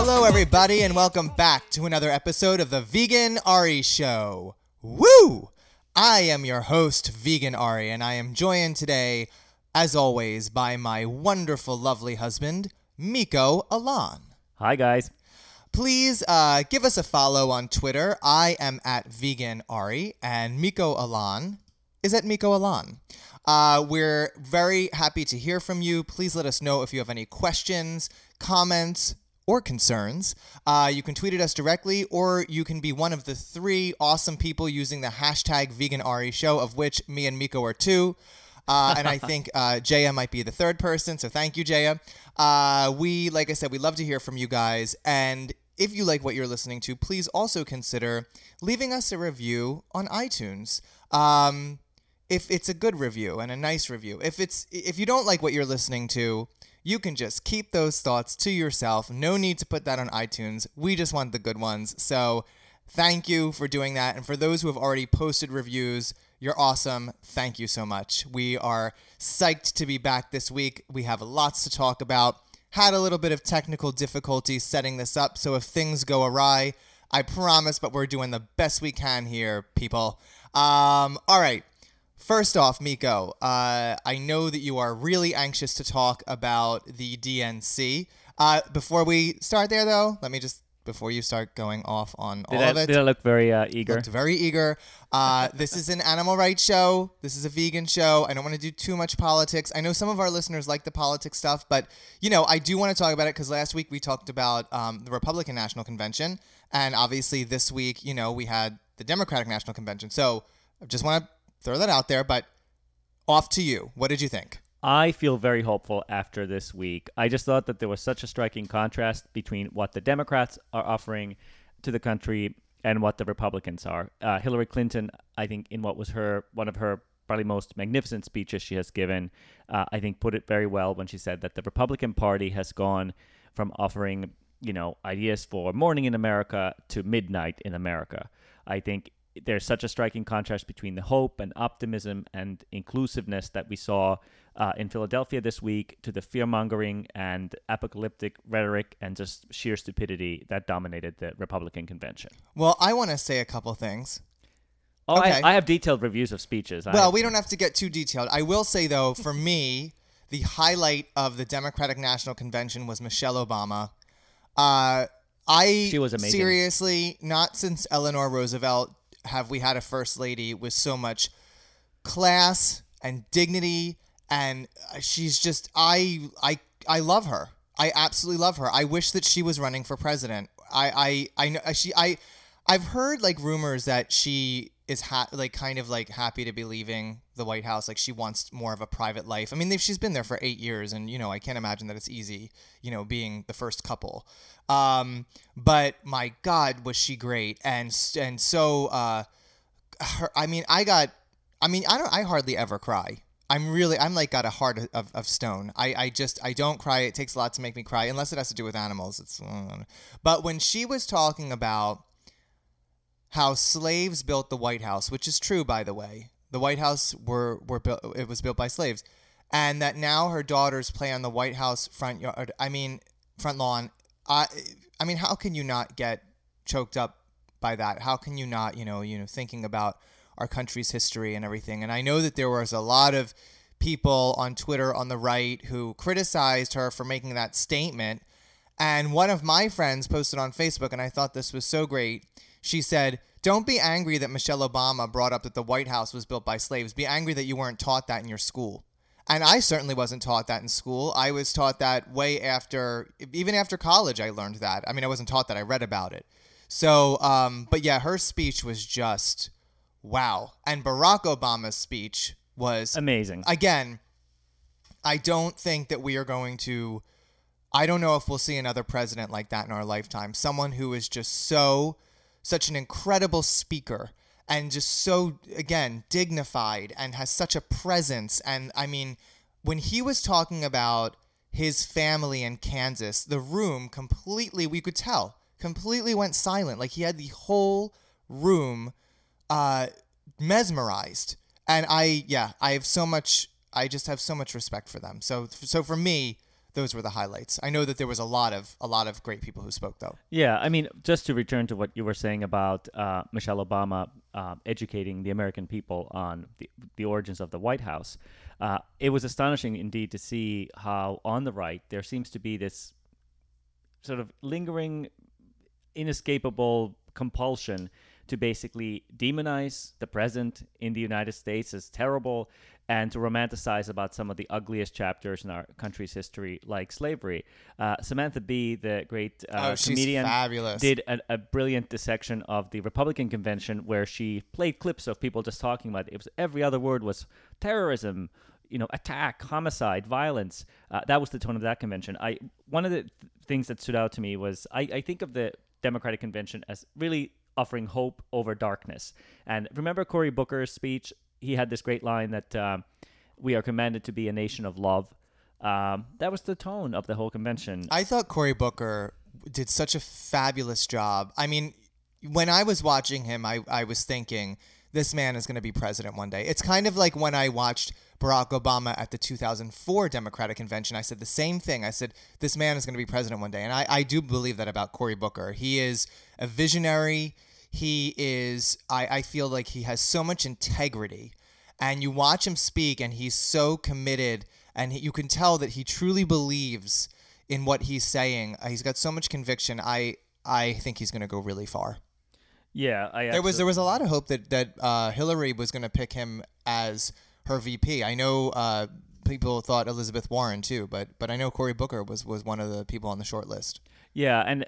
Hello, everybody, and welcome back to another episode of the Vegan Ari Show. Woo! I am your host, Vegan Ari, and I am joined today, as always, by my wonderful, lovely husband, Miko Alan. Hi, guys. Please give us a follow on Twitter. I am at Vegan Ari, and Miko Alan is at Miko Alan. We're very happy to hear from you. Please let us know if you have any questions, comments, or concerns. You can tweet at us directly, or you can be one of the 3 awesome people using the hashtag VeganAriShow, of which me and Miko are 2. And I think Jaya might be the 3rd person, so thank you, Jaya. Like I said, we love to hear from you guys. And if you like what you're listening to, please also consider leaving us a review on iTunes. If it's a good review and a nice review. If you don't like what you're listening to, you can just keep those thoughts to yourself. No need to put that on iTunes. We just want the good ones. So thank you for doing that. And for those who have already posted reviews, you're awesome. Thank you so much. We are psyched to be back this week. We have lots to talk about. Had a little bit of technical difficulty setting this up. So if things go awry, I promise, but we're doing the best we can here, people. All right. First off, Miko, I know that you are really anxious to talk about the DNC. Before we start there, though, before you start going off on all of it. Did I look very eager? Looked very eager. This is an animal rights show. This is a vegan show. I don't want to do too much politics. I know some of our listeners like the politics stuff, but, I do want to talk about it because last week we talked about the Republican National Convention, and obviously this week, we had the Democratic National Convention. So I just want to throw that out there, but off to you. What did you think? I feel very hopeful after this week. I just thought that there was such a striking contrast between what the Democrats are offering to the country and what the Republicans are. Hillary Clinton, I think, in what was one of her probably most magnificent speeches she has given, I think put it very well when she said that the Republican Party has gone from offering, ideas for morning in America to midnight in America. I think there's such a striking contrast between the hope and optimism and inclusiveness that we saw in Philadelphia this week to the fear-mongering and apocalyptic rhetoric and just sheer stupidity that dominated the Republican convention. Well, I want to say a couple things. Oh, okay. I have detailed reviews of speeches. We don't have to get too detailed. I will say, though, for me, the highlight of the Democratic National Convention was Michelle Obama. She was amazing. Seriously, not since Eleanor Roosevelt have we had a first lady with so much class and dignity, and she's just I love her. I absolutely love her. I wish that she was running for president. I've heard rumors that she is kind of happy to be leaving the White House. Like she wants more of a private life. I mean, she's been there for 8 years, and I can't imagine that it's easy, being the first couple. But my God, was she great. And so, I hardly ever cry. I'm got a heart of stone. I don't cry. It takes a lot to make me cry, unless it has to do with animals. But when she was talking about how slaves built the White House, which is true, by the way, the White House were built, it was built by slaves, and that now her daughters play on the White House front lawn. How can you not get choked up by that? How can you not, thinking about our country's history and everything? And I know that there was a lot of people on Twitter on the right who criticized her for making that statement. And one of my friends posted on Facebook, and I thought this was so great. She said, "Don't be angry that Michelle Obama brought up that the White House was built by slaves. Be angry that you weren't taught that in your school." And I certainly wasn't taught that in school. I was taught that even after college, I learned that. I wasn't taught that. I read about it. So, but yeah, her speech was just wow. And Barack Obama's speech was amazing. Again, I don't think that we are going to, I don't know if we'll see another president like that in our lifetime. Someone who is just such an incredible speaker. And just so, again, dignified and has such a presence. And when he was talking about his family in Kansas, the room completely, we could tell, completely went silent. Like he had the whole room mesmerized. And I just have so much respect for them. So for me, those were the highlights. I know that there was a lot of great people who spoke, though. Yeah, I mean, just to return to what you were saying about Michelle Obama educating the American people on the origins of the White House, it was astonishing indeed to see how on the right there seems to be this sort of lingering, inescapable compulsion to basically demonize the present in the United States as terrible and to romanticize about some of the ugliest chapters in our country's history, like slavery. Samantha Bee, the great comedian, fabulous. did a brilliant dissection of the Republican convention where she played clips of people just talking about it. It was every other word was terrorism, attack, homicide, violence. That was the tone of that convention. One of the things that stood out to me was I think of the Democratic convention as really offering hope over darkness. And remember Cory Booker's speech? He had this great line that we are commanded to be a nation of love. That was the tone of the whole convention. I thought Cory Booker did such a fabulous job. I mean, when I was watching him, I was thinking, this man is going to be president one day. It's kind of like when I watched Barack Obama at the 2004 Democratic Convention. I said the same thing. I said, this man is going to be president one day. And I do believe that about Cory Booker. He is a visionary. He is, I feel like he has so much integrity. And you watch him speak, and he's so committed. And you can tell that he truly believes in what he's saying. He's got so much conviction. I think he's going to go really far. Yeah, there was a lot of hope that Hillary was going to pick him as her VP. I know people thought Elizabeth Warren too, but I know Cory Booker was one of the people on the short list. Yeah, and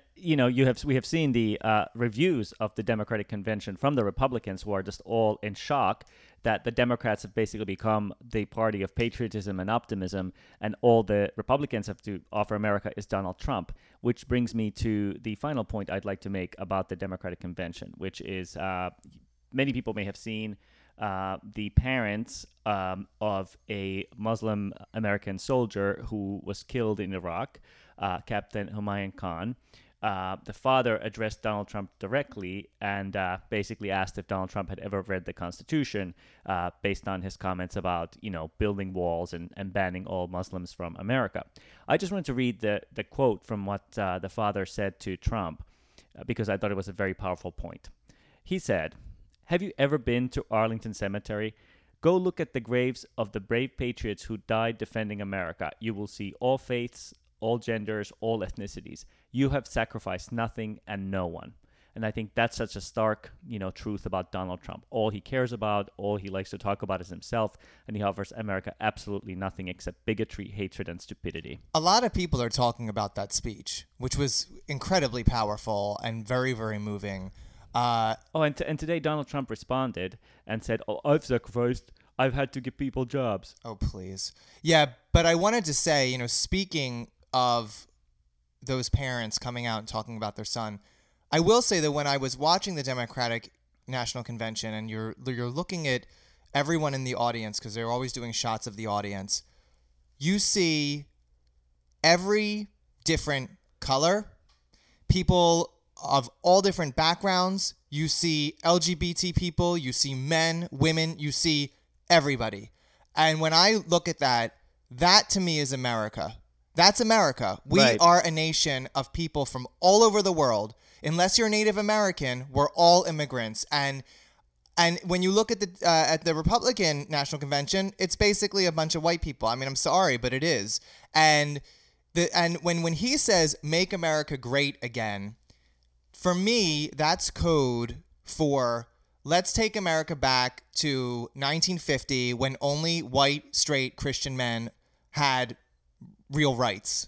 we have seen the reviews of the Democratic Convention from the Republicans, who are just all in shock that the Democrats have basically become the party of patriotism and optimism, and all the Republicans have to offer America is Donald Trump, which brings me to the final point I'd like to make about the Democratic Convention, which is many people may have seen the parents of a Muslim American soldier who was killed in Iraq, Captain Humayun Khan. The father addressed Donald Trump directly and basically asked if Donald Trump had ever read the Constitution based on his comments about, building walls and banning all Muslims from America. I just wanted to read the quote from what the father said to Trump because I thought it was a very powerful point. He said, "Have you ever been to Arlington Cemetery? Go look at the graves of the brave patriots who died defending America. You will see all faiths, all genders, all ethnicities. You have sacrificed nothing and no one." And I think that's such a stark, truth about Donald Trump. All he cares about, all he likes to talk about is himself, and he offers America absolutely nothing except bigotry, hatred, and stupidity. A lot of people are talking about that speech, which was incredibly powerful and very, very moving. And today Donald Trump responded and said, I've sacrificed. I've had to give people jobs. Oh, please. Yeah, but I wanted to say, speaking of those parents coming out and talking about their son, I will say that when I was watching the Democratic National Convention and you're looking at everyone in the audience, because they're always doing shots of the audience, you see every different color, people of all different backgrounds. You see LGBT people, you see men, women, you see everybody. And when I look at that to me is America. That's America. We Right. are a nation of people from all over the world. Unless you're Native American, we're all immigrants. And when you look at the Republican National Convention, it's basically a bunch of white people. I mean, I'm sorry, but it is. And when he says "Make America Great Again," for me, that's code for let's take America back to 1950 when only white, straight Christian men had real rights.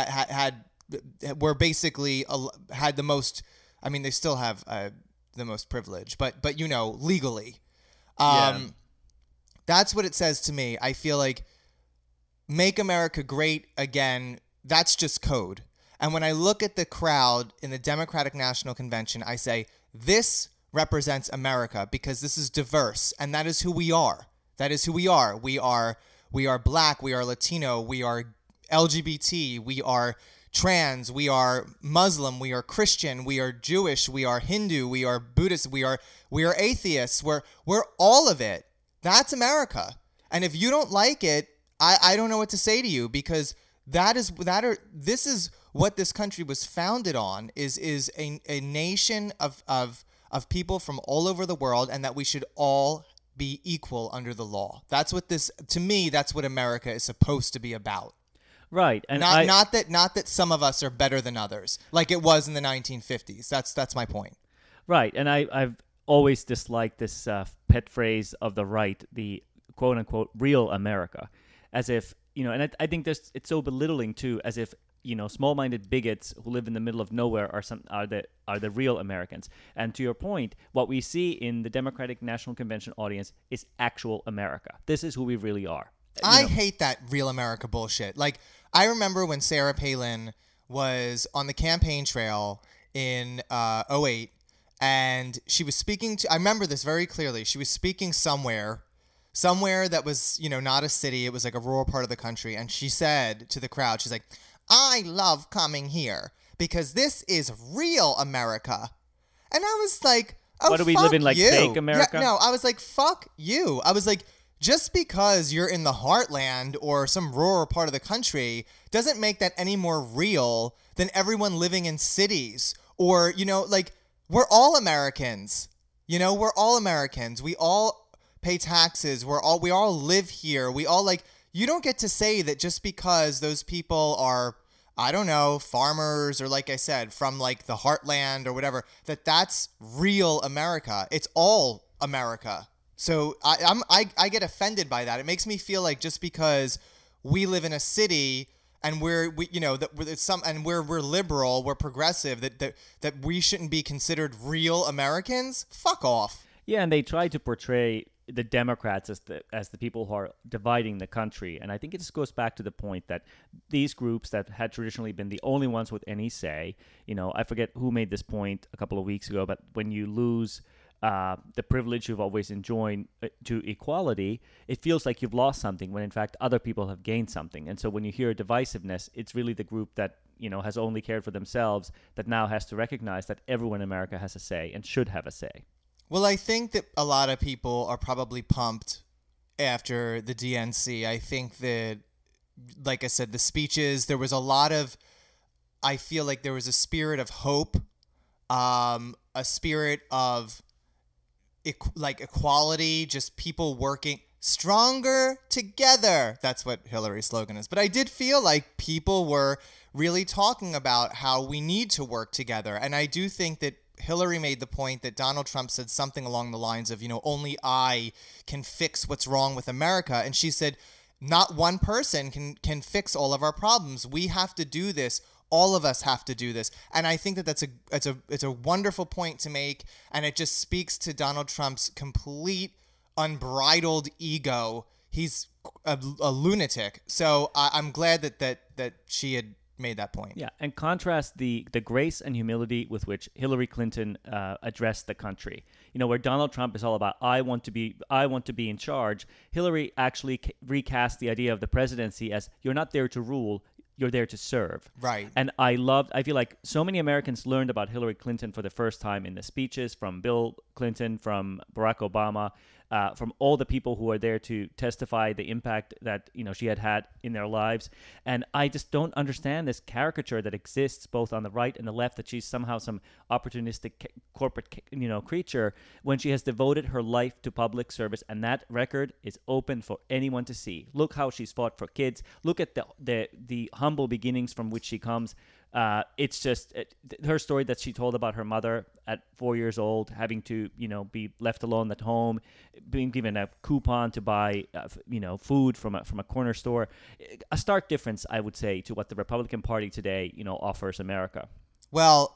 Were basically had the most. I mean, they still have the most privilege, but legally. That's what it says to me. I feel like "Make America Great Again." That's just code. And when I look at the crowd in the Democratic National Convention, I say, this represents America because this is diverse, and that is who we are. That is who we are. We are Black, we are Latino, we are LGBT, we are trans, we are Muslim, we are Christian, we are Jewish, we are Hindu, we are Buddhist, we are atheists. We're all of it. That's America. And if you don't like it, I don't know what to say to you because this is what this country was founded on, is a nation of people from all over the world, and that we should all be equal under the law. That's what to me, that's what America is supposed to be about. Right. And not that some of us are better than others, like it was in the 1950s. That's my point. Right. And I've always disliked this pet phrase of the right, the quote unquote real America, as if, and I think it's so belittling too, as if, small-minded bigots who live in the middle of nowhere are the real Americans. And to your point, what we see in the Democratic National Convention audience is actual America. This is who we really are. I hate that real America bullshit. Like, I remember when Sarah Palin was on the campaign trail in 2008, and she was speaking to, I remember this very clearly, she was speaking somewhere that was, not a city, it was like a rural part of the country, and she said to the crowd, she's like, I love coming here because this is real America. And I was like, oh, what, do we live in like fake America? Yeah, no, I was like, fuck you. I was like, just because you're in the heartland or some rural part of the country doesn't make that any more real than everyone living in cities. Or, like, we're all Americans. We're all Americans. We all pay taxes. We all live here. We all, like, you don't get to say that just because those people are, I don't know, farmers, or like I said, from like the heartland or whatever, that's real America. It's all America. So I get offended by that. It makes me feel like just because we live in a city and we're liberal, we're progressive, that we shouldn't be considered real Americans. Fuck off. Yeah, and they try to portray the Democrats as the people who are dividing the country. And I think it just goes back to the point that these groups that had traditionally been the only ones with any say, I forget who made this point a couple of weeks ago, but when you lose the privilege you've always enjoyed to equality, it feels like you've lost something when in fact other people have gained something. And so when you hear divisiveness, it's really the group that has only cared for themselves that now has to recognize that everyone in America has a say and should have a say. Well, I think that a lot of people are probably pumped after the DNC. I think that, like I said, the speeches, there was a lot of, I feel like there was a spirit of hope, a spirit of equality, just people working stronger together. That's what Hillary's slogan is. But I did feel like people were really talking about how we need to work together. And I do think that Hillary made the point that Donald Trump said something along the lines of, only I can fix what's wrong with America. And she said, not one person can fix all of our problems. We have to do this. All of us have to do this. And I think that it's a wonderful point to make. And it just speaks to Donald Trump's complete unbridled ego. He's a lunatic. So I'm glad that she had made that point. Yeah, and contrast the grace and humility with which Hillary Clinton addressed the country. Where Donald Trump is all about I want to be in charge. Hillary actually recast the idea of the presidency as you're not there to rule, you're there to serve. Right. And I feel like so many Americans learned about Hillary Clinton for the first time in the speeches from Bill Clinton, from Barack Obama, from all the people who were there to testify the impact that she had in their lives. And I just don't understand this caricature that exists both on the right and the left, that she's somehow some opportunistic corporate creature, when she has devoted her life to public service, and that record is open for anyone to see. Look how she's fought for kids. Look at the humble beginnings from which she comes. It's just her story that she told about her mother at 4 years old, having to, be left alone at home, being given a coupon to buy, food from a corner store. A stark difference, I would say, to what the Republican Party today, offers America. Well,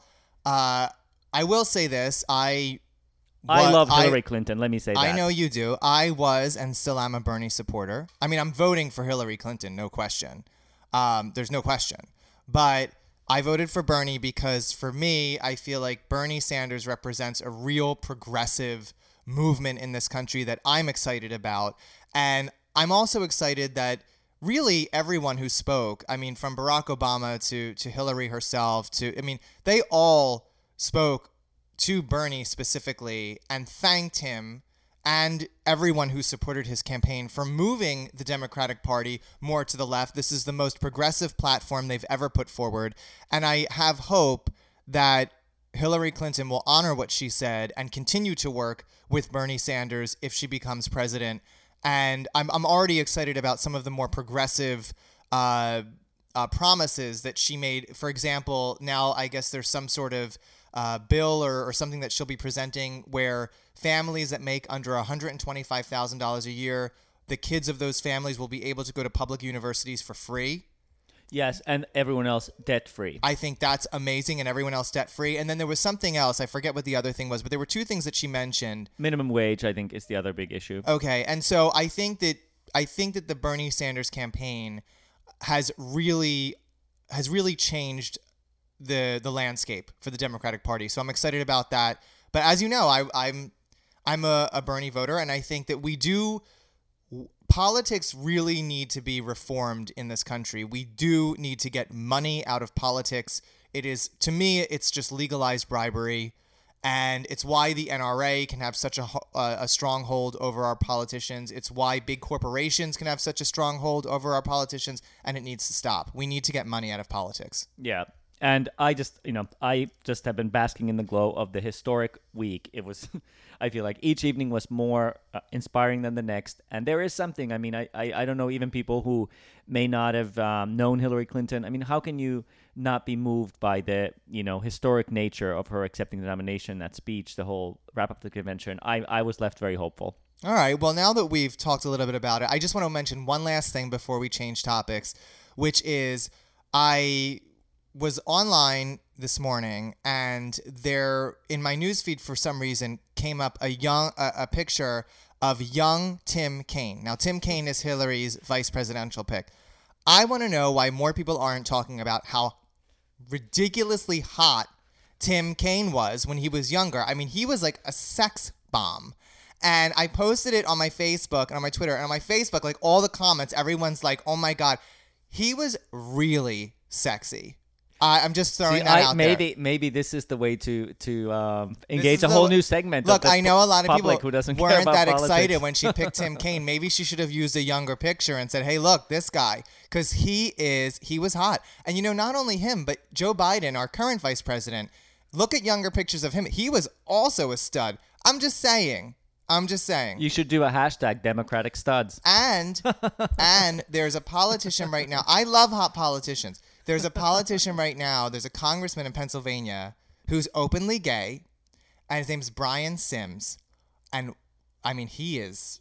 I will say this. I love Hillary Clinton. Let me say that. I know you do. I was and still am a Bernie supporter. I mean, I'm voting for Hillary Clinton, no question. There's no question. But I voted for Bernie because, for me, I feel like Bernie Sanders represents a real progressive movement in this country that I'm excited about. And I'm also excited that really everyone who spoke, I mean, from Barack Obama to Hillary herself, they all spoke to Bernie specifically and thanked him and everyone who supported his campaign for moving the Democratic Party more to the left. This is the most progressive platform they've ever put forward. And I have hope that Hillary Clinton will honor what she said and continue to work with Bernie Sanders if she becomes president. And I'm already excited about some of the more progressive promises that she made. For example, now I guess there's some sort of bill or something that she'll be presenting where families that make under $125,000 a year, the kids of those families will be able to go to public universities for free. Yes, and everyone else debt-free. I think that's amazing, and everyone else debt-free. And then there was something else. I forget what the other thing was, but there were two things that she mentioned. Minimum wage, I think, is the other big issue. Okay, and so I think that the Bernie Sanders campaign has really changed the landscape for the Democratic Party. So I'm excited about that. But as you know, I'm a Bernie voter, and I think that politics really need to be reformed in this country. We do need to get money out of politics. It is, to me, it's just legalized bribery, and it's why the NRA can have such a stronghold over our politicians. It's why big corporations can have such a stronghold over our politicians, and it needs to stop. We need to get money out of politics. Yeah. And I just have been basking in the glow of the historic week. It was, I feel like each evening was more inspiring than the next. And there is something, I mean, I don't know, even people who may not have known Hillary Clinton. I mean, how can you not be moved by the, historic nature of her accepting the nomination, that speech, the whole wrap up the convention? I was left very hopeful. All right. Well, now that we've talked a little bit about it, I just want to mention one last thing before we change topics, which is I was online this morning, and there in my newsfeed for some reason came up a picture of young Tim Kaine. Now, Tim Kaine is Hillary's vice presidential pick. I want to know why more people aren't talking about how ridiculously hot Tim Kaine was when he was younger. I mean, he was like a sex bomb. And I posted it on my Facebook and on my Twitter. And on my Facebook, like all the comments, everyone's like, oh my God, he was really sexy. I'm just throwing that out there. Maybe this is the way to engage a whole new segment. Look, I know a lot of people who doesn't weren't that politics. excited when she picked Tim Kaine. Maybe she should have used a younger picture and said, "Hey, look, this guy," because he was hot. And not only him, but Joe Biden, our current vice president. Look at younger pictures of him. He was also a stud. I'm just saying. You should do a hashtag Democratic studs. And there's a politician right now. I love hot politicians. There's a politician right now. There's a congressman in Pennsylvania who's openly gay, and his name's Brian Sims. And I mean, he's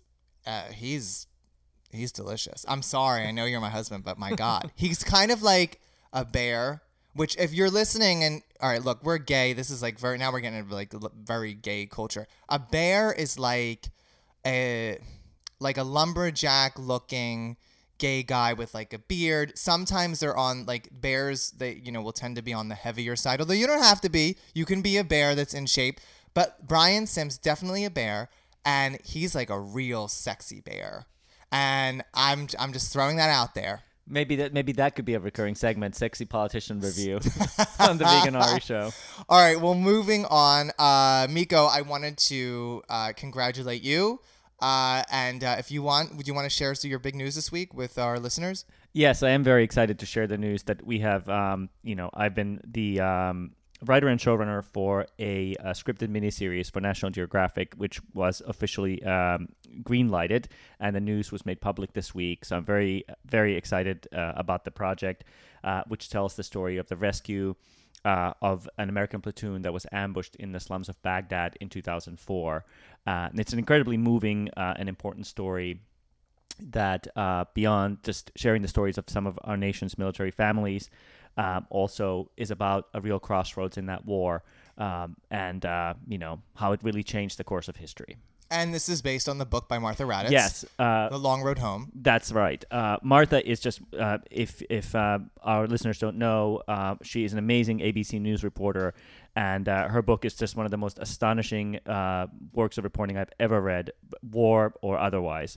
delicious. I'm sorry. I know you're my husband, but my God, he's kind of like a bear. Which, if you're listening, and all right, look, we're gay. This is like now we're getting into like very gay culture. A bear is like a lumberjack looking gay guy with like a beard. Sometimes they're on like bears. They will tend to be on the heavier side. Although you don't have to be. You can be a bear that's in shape. But Brian Sims definitely a bear, and he's like a real sexy bear. And I'm just throwing that out there. Maybe that could be a recurring segment, Sexy Politician Review on the Vegan Ari Show. All right, well, moving on. Miko, I wanted to congratulate you. And if you want, would you want to share your big news this week with our listeners? Yes, I am very excited to share the news that we have, I've been the writer and showrunner for a scripted miniseries for National Geographic, which was officially green-lighted, and the news was made public this week. So I'm very, very excited about the project, which tells the story of the rescue of an American platoon that was ambushed in the slums of Baghdad in 2004. And it's an incredibly moving and important story that beyond just sharing the stories of some of our nation's military families, also is about a real crossroads in that war, and how it really changed the course of history. And this is based on the book by Martha Raddatz. Yes, The Long Road Home. That's right. Martha is just, if our listeners don't know, she is an amazing ABC News reporter, and her book is just one of the most astonishing works of reporting I've ever read, war or otherwise.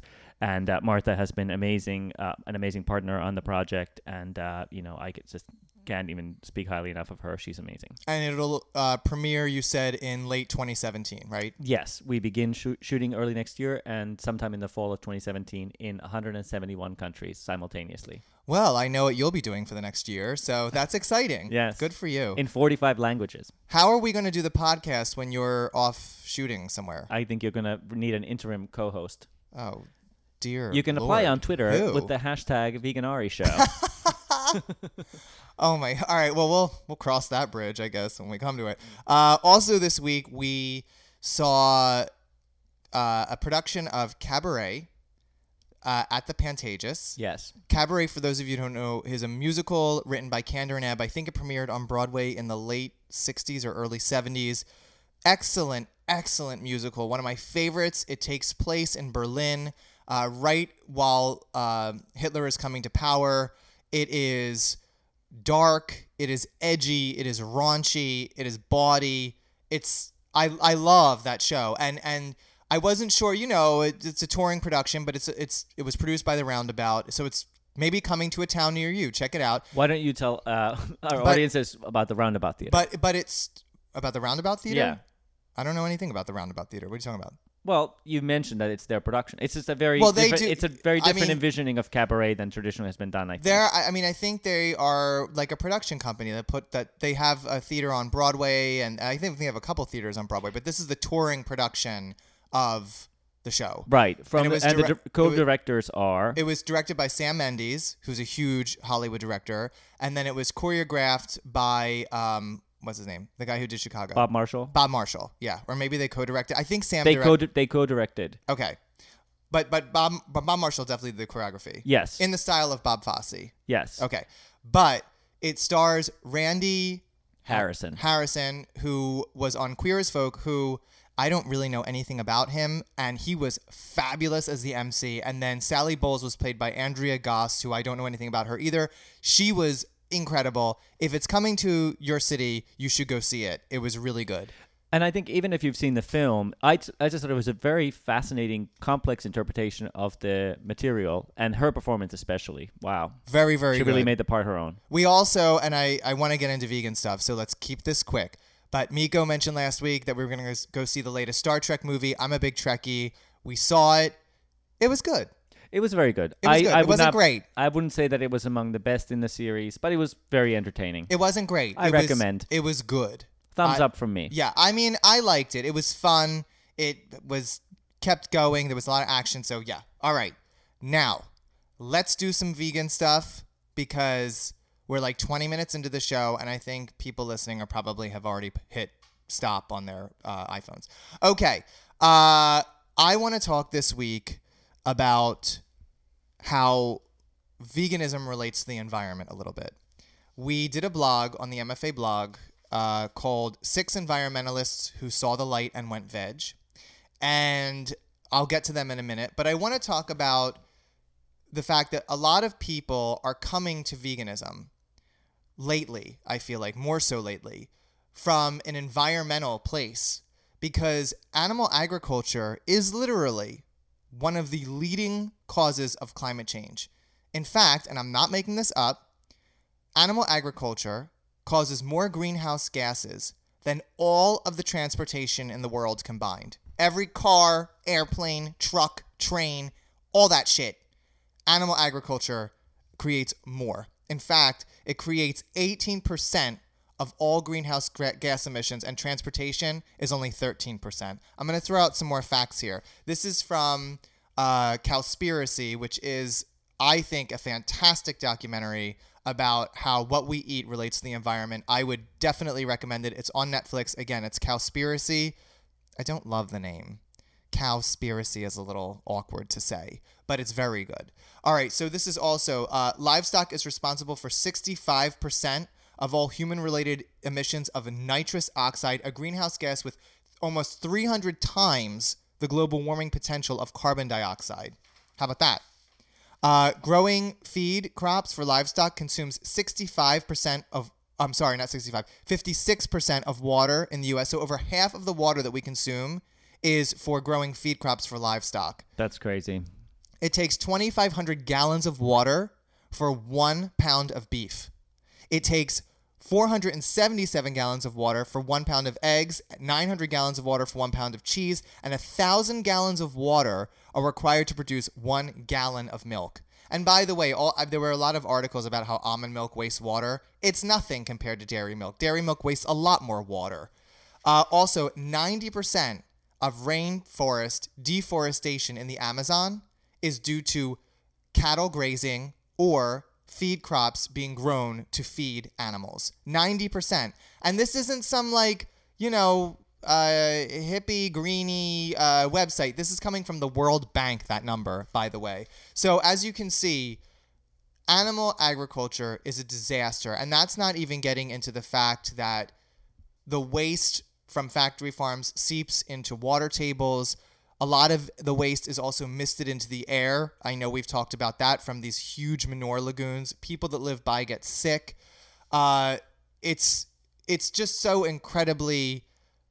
And Martha has been amazing, an amazing partner on the project. And, just can't even speak highly enough of her. She's amazing. And it'll premiere, you said, in late 2017, right? Yes. We begin shooting early next year and sometime in the fall of 2017 in 171 countries simultaneously. Well, I know what you'll be doing for the next year, so that's exciting. Yes. Good for you. In 45 languages. How are we going to do the podcast when you're off shooting somewhere? I think you're going to need an interim co-host. Oh, dear You can Lord. apply on Twitter Who? with the hashtag Veganari Show. Oh my! All right. Well, we'll cross that bridge, I guess, when we come to it. Also, this week we saw a production of Cabaret at the Pantages. Yes. Cabaret, for those of you who don't know, is a musical written by Kander and Ebb. I think it premiered on Broadway in the late 60s or early 70s. Excellent, excellent musical. One of my favorites. It takes place in Berlin right while Hitler is coming to power. It is dark. It is edgy. It is raunchy. It is bawdy. I love that show. And I wasn't sure, it's a touring production, but it was produced by The Roundabout. So it's maybe coming to a town near you. Check it out. Why don't you tell our audiences about the Roundabout Theater? But it's about the Roundabout Theater? Yeah. I don't know anything about the Roundabout Theater. What are you talking about? Well, you mentioned that it's their production. It's just a very it's a very different envisioning of Cabaret than traditionally has been done, I think. I think they are like a production company that they have a theater on Broadway, and I think they have a couple theaters on Broadway, but this is the touring production of the show. Right. The co-directors are... It was directed by Sam Mendes, who's a huge Hollywood director, and then it was choreographed by... what's his name? The guy who did Chicago. Bob Marshall. Bob Marshall, yeah. Or maybe they co-directed. I think Sam They co-directed. Okay. But Bob Marshall definitely did the choreography. Yes. In the style of Bob Fosse. Yes. Okay. But it stars Randy Harrison, who was on Queer as Folk, who I don't really know anything about him, and he was fabulous as the MC. And then Sally Bowles was played by Andrea Goss, who I don't know anything about her either. She was incredible. If it's coming to your city, you should go see it. It was really good. And I think even if you've seen the film, I just thought it was a very fascinating, complex interpretation of the material, and her performance especially. Wow. Very, very good. She really made the part her own. We also, and I want to get into vegan stuff, so let's keep this quick. But Miko mentioned last week that we were going to go see the latest Star Trek movie. I'm a big Trekkie. We saw it. It was good. It was very good. It was good. It wasn't great. I wouldn't say that it was among the best in the series, but it was very entertaining. It wasn't great. I recommend. It was good. Thumbs up from me. Yeah, I mean, I liked it. It was fun. It was kept going. There was a lot of action. So, yeah. All right. Now, let's do some vegan stuff because we're like 20 minutes into the show, and I think people listening are probably have already hit stop on their iPhones. Okay. I want to talk this week about how veganism relates to the environment a little bit. We did a blog on the MFA blog called 6 Environmentalists Who Saw the Light and Went Veg. And I'll get to them in a minute. But I want to talk about the fact that a lot of people are coming to veganism lately, I feel like, more so lately, from an environmental place. Because animal agriculture is literally one of the leading causes of climate change. In fact, and I'm not making this up, animal agriculture causes more greenhouse gases than all of the transportation in the world combined. Every car, airplane, truck, train, all that shit. Animal agriculture creates more. In fact, it creates 18% of all greenhouse gas emissions, and transportation is only 13%. I'm going to throw out some more facts here. This is from Cowspiracy, which is, I think, a fantastic documentary about how what we eat relates to the environment. I would definitely recommend it. It's on Netflix. Again, it's Cowspiracy. I don't love the name. Cowspiracy is a little awkward to say, but it's very good. All right, so this is also, livestock is responsible for 65% of all human-related emissions of nitrous oxide, a greenhouse gas with almost 300 times the global warming potential of carbon dioxide. How about that? Growing feed crops for livestock consumes 56% of water in the U.S. So over half of the water that we consume is for growing feed crops for livestock. That's crazy. It takes 2,500 gallons of water for 1 pound of beef. It takes 477 gallons of water for 1 pound of eggs, 900 gallons of water for 1 pound of cheese, and 1,000 gallons of water are required to produce 1 gallon of milk. And by the way, there were a lot of articles about how almond milk wastes water. It's nothing compared to dairy milk. Dairy milk wastes a lot more water. Also, 90% of rainforest deforestation in the Amazon is due to cattle grazing or feed crops being grown to feed animals. 90%. And this isn't some hippie, greeny website. This is coming from the World Bank, that number, by the way. So as you can see, animal agriculture is a disaster. And that's not even getting into the fact that the waste from factory farms seeps into water tables. A lot of the waste is also misted into the air. I know we've talked about that from these huge manure lagoons. People that live by get sick. It's just so incredibly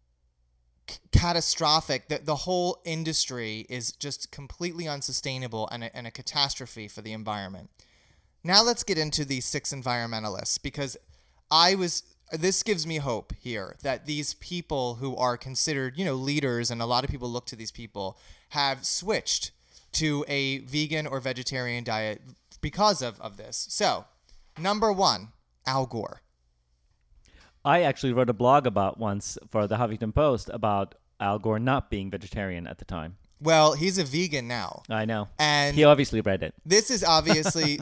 catastrophic that the whole industry is just completely unsustainable and a catastrophe for the environment. Now let's get into the 6 environmentalists, because this gives me hope here that these people who are considered, leaders, and a lot of people look to these people, have switched to a vegan or vegetarian diet because of this. So, number 1, Al Gore. I actually wrote a blog about once for the Huffington Post about Al Gore not being vegetarian at the time. Well, he's a vegan now. I know. And he obviously read it. This is obviously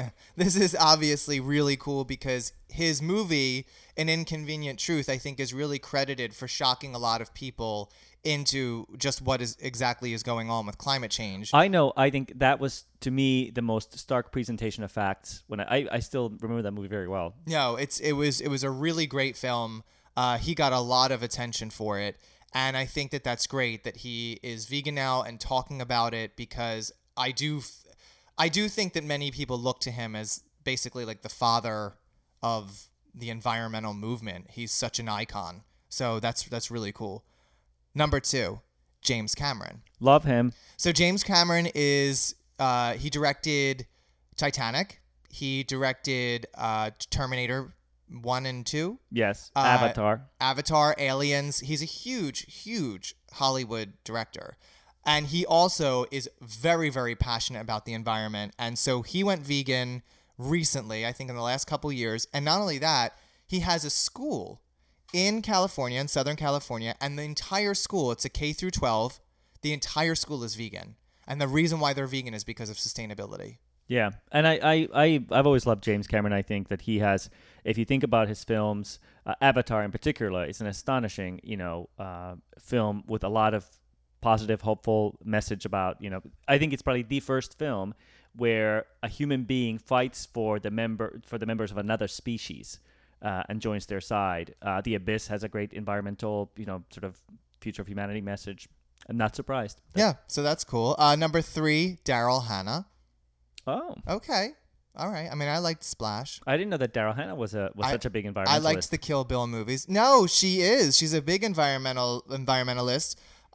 really cool because his movie, An Inconvenient Truth, I think is really credited for shocking a lot of people into just what is going on with climate change. I know. I think that was, to me, the most stark presentation of facts. When I still remember that movie very well. No, it was a really great film. He got a lot of attention for it. And I think that that's great that he is vegan now and talking about it, because I do think that many people look to him as basically like the father of the environmental movement. He's such an icon. So that's really cool. Number 2, James Cameron. Love him. So James Cameron is he directed Titanic. He directed Terminator 1 and 2. Yes. Avatar, Aliens. He's a huge Hollywood director. And he also is very, very passionate about the environment. And so he went vegan recently, I think in the last couple years. And not only that, he has a school in California, in Southern California, and the entire school, it's a K through 12, the entire school is vegan. And the reason why they're vegan is because of sustainability. Yeah, and I've always loved James Cameron. I think that he has, if you think about his films, Avatar in particular, is an astonishing, film with a lot of positive, hopeful message about, I think it's probably the first film where a human being fights for the members of another species and joins their side. The Abyss has a great environmental, sort of future of humanity message. I'm not surprised. Yeah, so that's cool. Number 3, Daryl Hannah. Oh. Okay. All right. I mean, I liked Splash. I didn't know that Daryl Hannah was such a big environmentalist. I liked the Kill Bill movies. No, she is. She's a big environmentalist.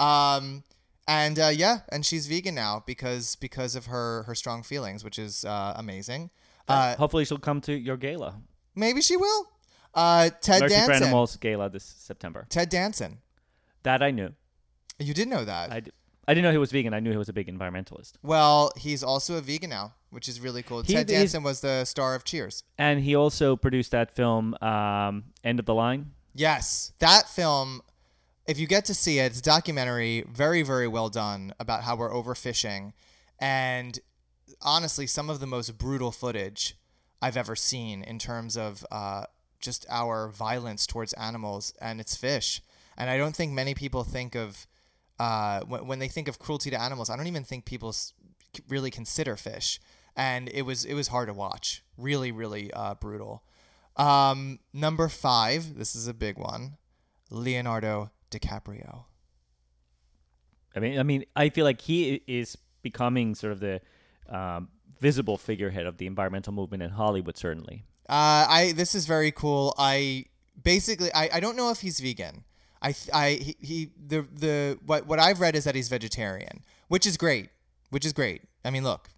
And she's vegan now because of her strong feelings, which is amazing. Hopefully she'll come to your gala. Maybe she will. Ted Mercy Danson. for Animals gala this September. Ted Danson. That I knew. You did know that. I didn't know he was vegan. I knew he was a big environmentalist. Well, he's also a vegan now, which is really cool. Ted Danson was the star of Cheers. And he also produced that film, End of the Line. Yes. That film, if you get to see it, it's a documentary, very, very well done, about how we're overfishing. And honestly, some of the most brutal footage I've ever seen in terms of just our violence towards animals and its fish. And I don't think many people think of... when they think of cruelty to animals, I don't even think people really consider fish. And it was hard to watch. Really, really brutal. Number 5, this is a big one, Leonardo DiCaprio. I mean, I feel like he is becoming sort of the visible figurehead of the environmental movement in Hollywood, certainly. This is very cool. I don't know if he's vegan. What I've read is that he's vegetarian, which is great. which is great. I mean, look,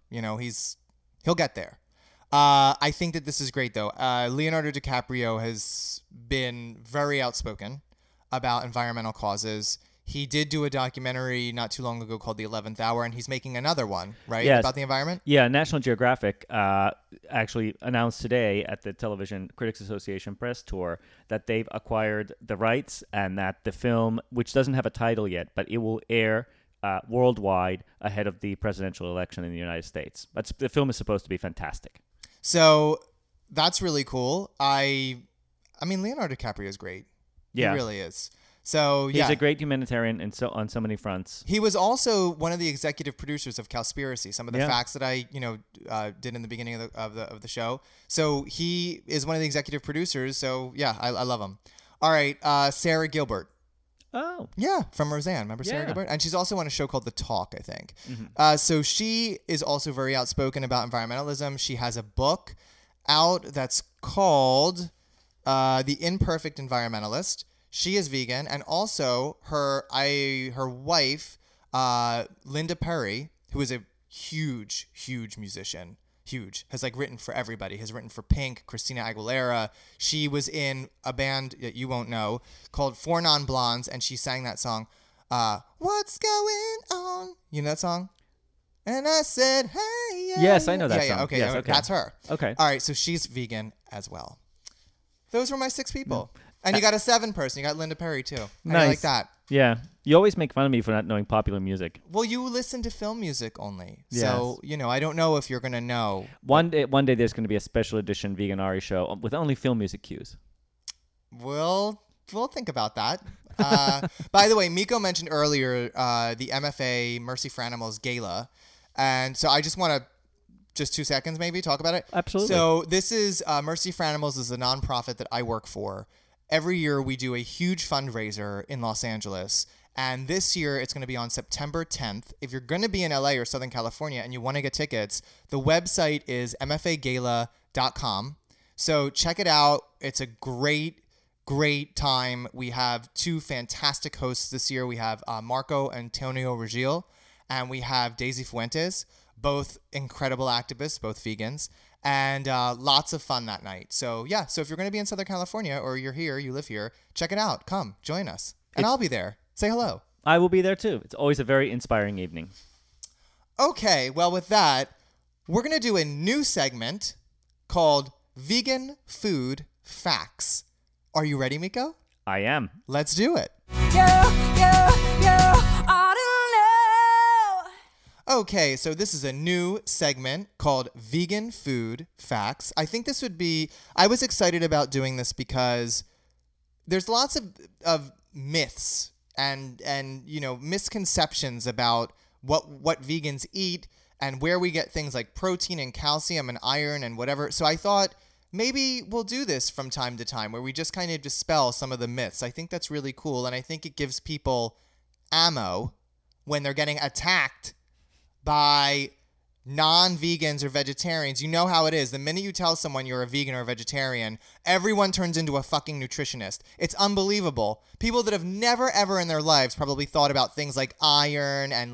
he'll get there. I think that this is great, though. Leonardo DiCaprio has been very outspoken about environmental causes. He did do a documentary not too long ago called The 11th Hour, and he's making another one, right, Yes. about the environment? Yeah, National Geographic actually announced today at the Television Critics Association press tour that they've acquired the rights and that the film, which doesn't have a title yet, but it will air worldwide ahead of the presidential election in the United States. But the film is supposed to be fantastic. So that's really cool. I mean, Leonardo DiCaprio is great. Yeah. He really is. So, yeah. He's a great humanitarian on so many fronts. He was also one of the executive producers of Cowspiracy, some of the Yeah. facts that I, did in the beginning of the show. So he is one of the executive producers. So, yeah, I love him. All right, Sarah Gilbert. Oh. Yeah, from Roseanne. Remember Sarah Yeah. Gilbert? And she's also on a show called The Talk, I think. Mm-hmm. So she is also very outspoken about environmentalism. She has a book out that's called The Imperfect Environmentalist. She is vegan, and also her wife, Linda Perry, who is a huge musician, has written for everybody, has written for Pink, Christina Aguilera. She was in a band that you won't know called Four Non Blondes, and she sang that song, "What's Going On?" You know that song? And I said, "Hey, yeah." Yes, I know that yeah, song. Okay, Yes, okay. That's her. Okay. All right, so she's vegan as well. Those were my 6 people. And you got a 7 person. You got Linda Perry, too. Nice. I like that. Yeah. You always make fun of me for not knowing popular music. Well, you listen to film music only. So, I don't know if you're going to know. One day there's going to be a special edition Vegan Ari show with only film music cues. We'll think about that. By the way, Miko mentioned earlier the MFA Mercy for Animals Gala. And so I just want to, just 2 seconds maybe, talk about it. Absolutely. So this is Mercy for Animals is a nonprofit that I work for. Every year we do a huge fundraiser in Los Angeles. And this year it's going to be on September 10th. If you're going to be in LA or Southern California and you want to get tickets, the website is mfagala.com. So check it out. It's a great time. We have 2 fantastic hosts this year. We have Marco Antonio Regil and we have Daisy Fuentes, both incredible activists, both vegans, and lots of fun that night. So, yeah, so if you're going to be in Southern California or you're here, you live here, check it out. Come, join us. And I'll be there. Say hello. I will be there too. It's always a very inspiring evening. Okay, well, with that, we're going to do a new segment called Vegan Food Facts. Are you ready, Miko? I am. Let's do it. Okay, so this is a new segment called Vegan Food Facts. I think this would be, I was excited about doing this because there's lots of myths and misconceptions about what vegans eat and where we get things like protein and calcium and iron and whatever. So I thought maybe we'll do this from time to time where we just kind of dispel some of the myths. I think that's really cool, and I think it gives people ammo when they're getting attacked by non-vegans or vegetarians. You know how it is. The minute you tell someone you're a vegan or a vegetarian, everyone turns into a fucking nutritionist. It's unbelievable. People that have never ever in their lives probably thought about things like iron and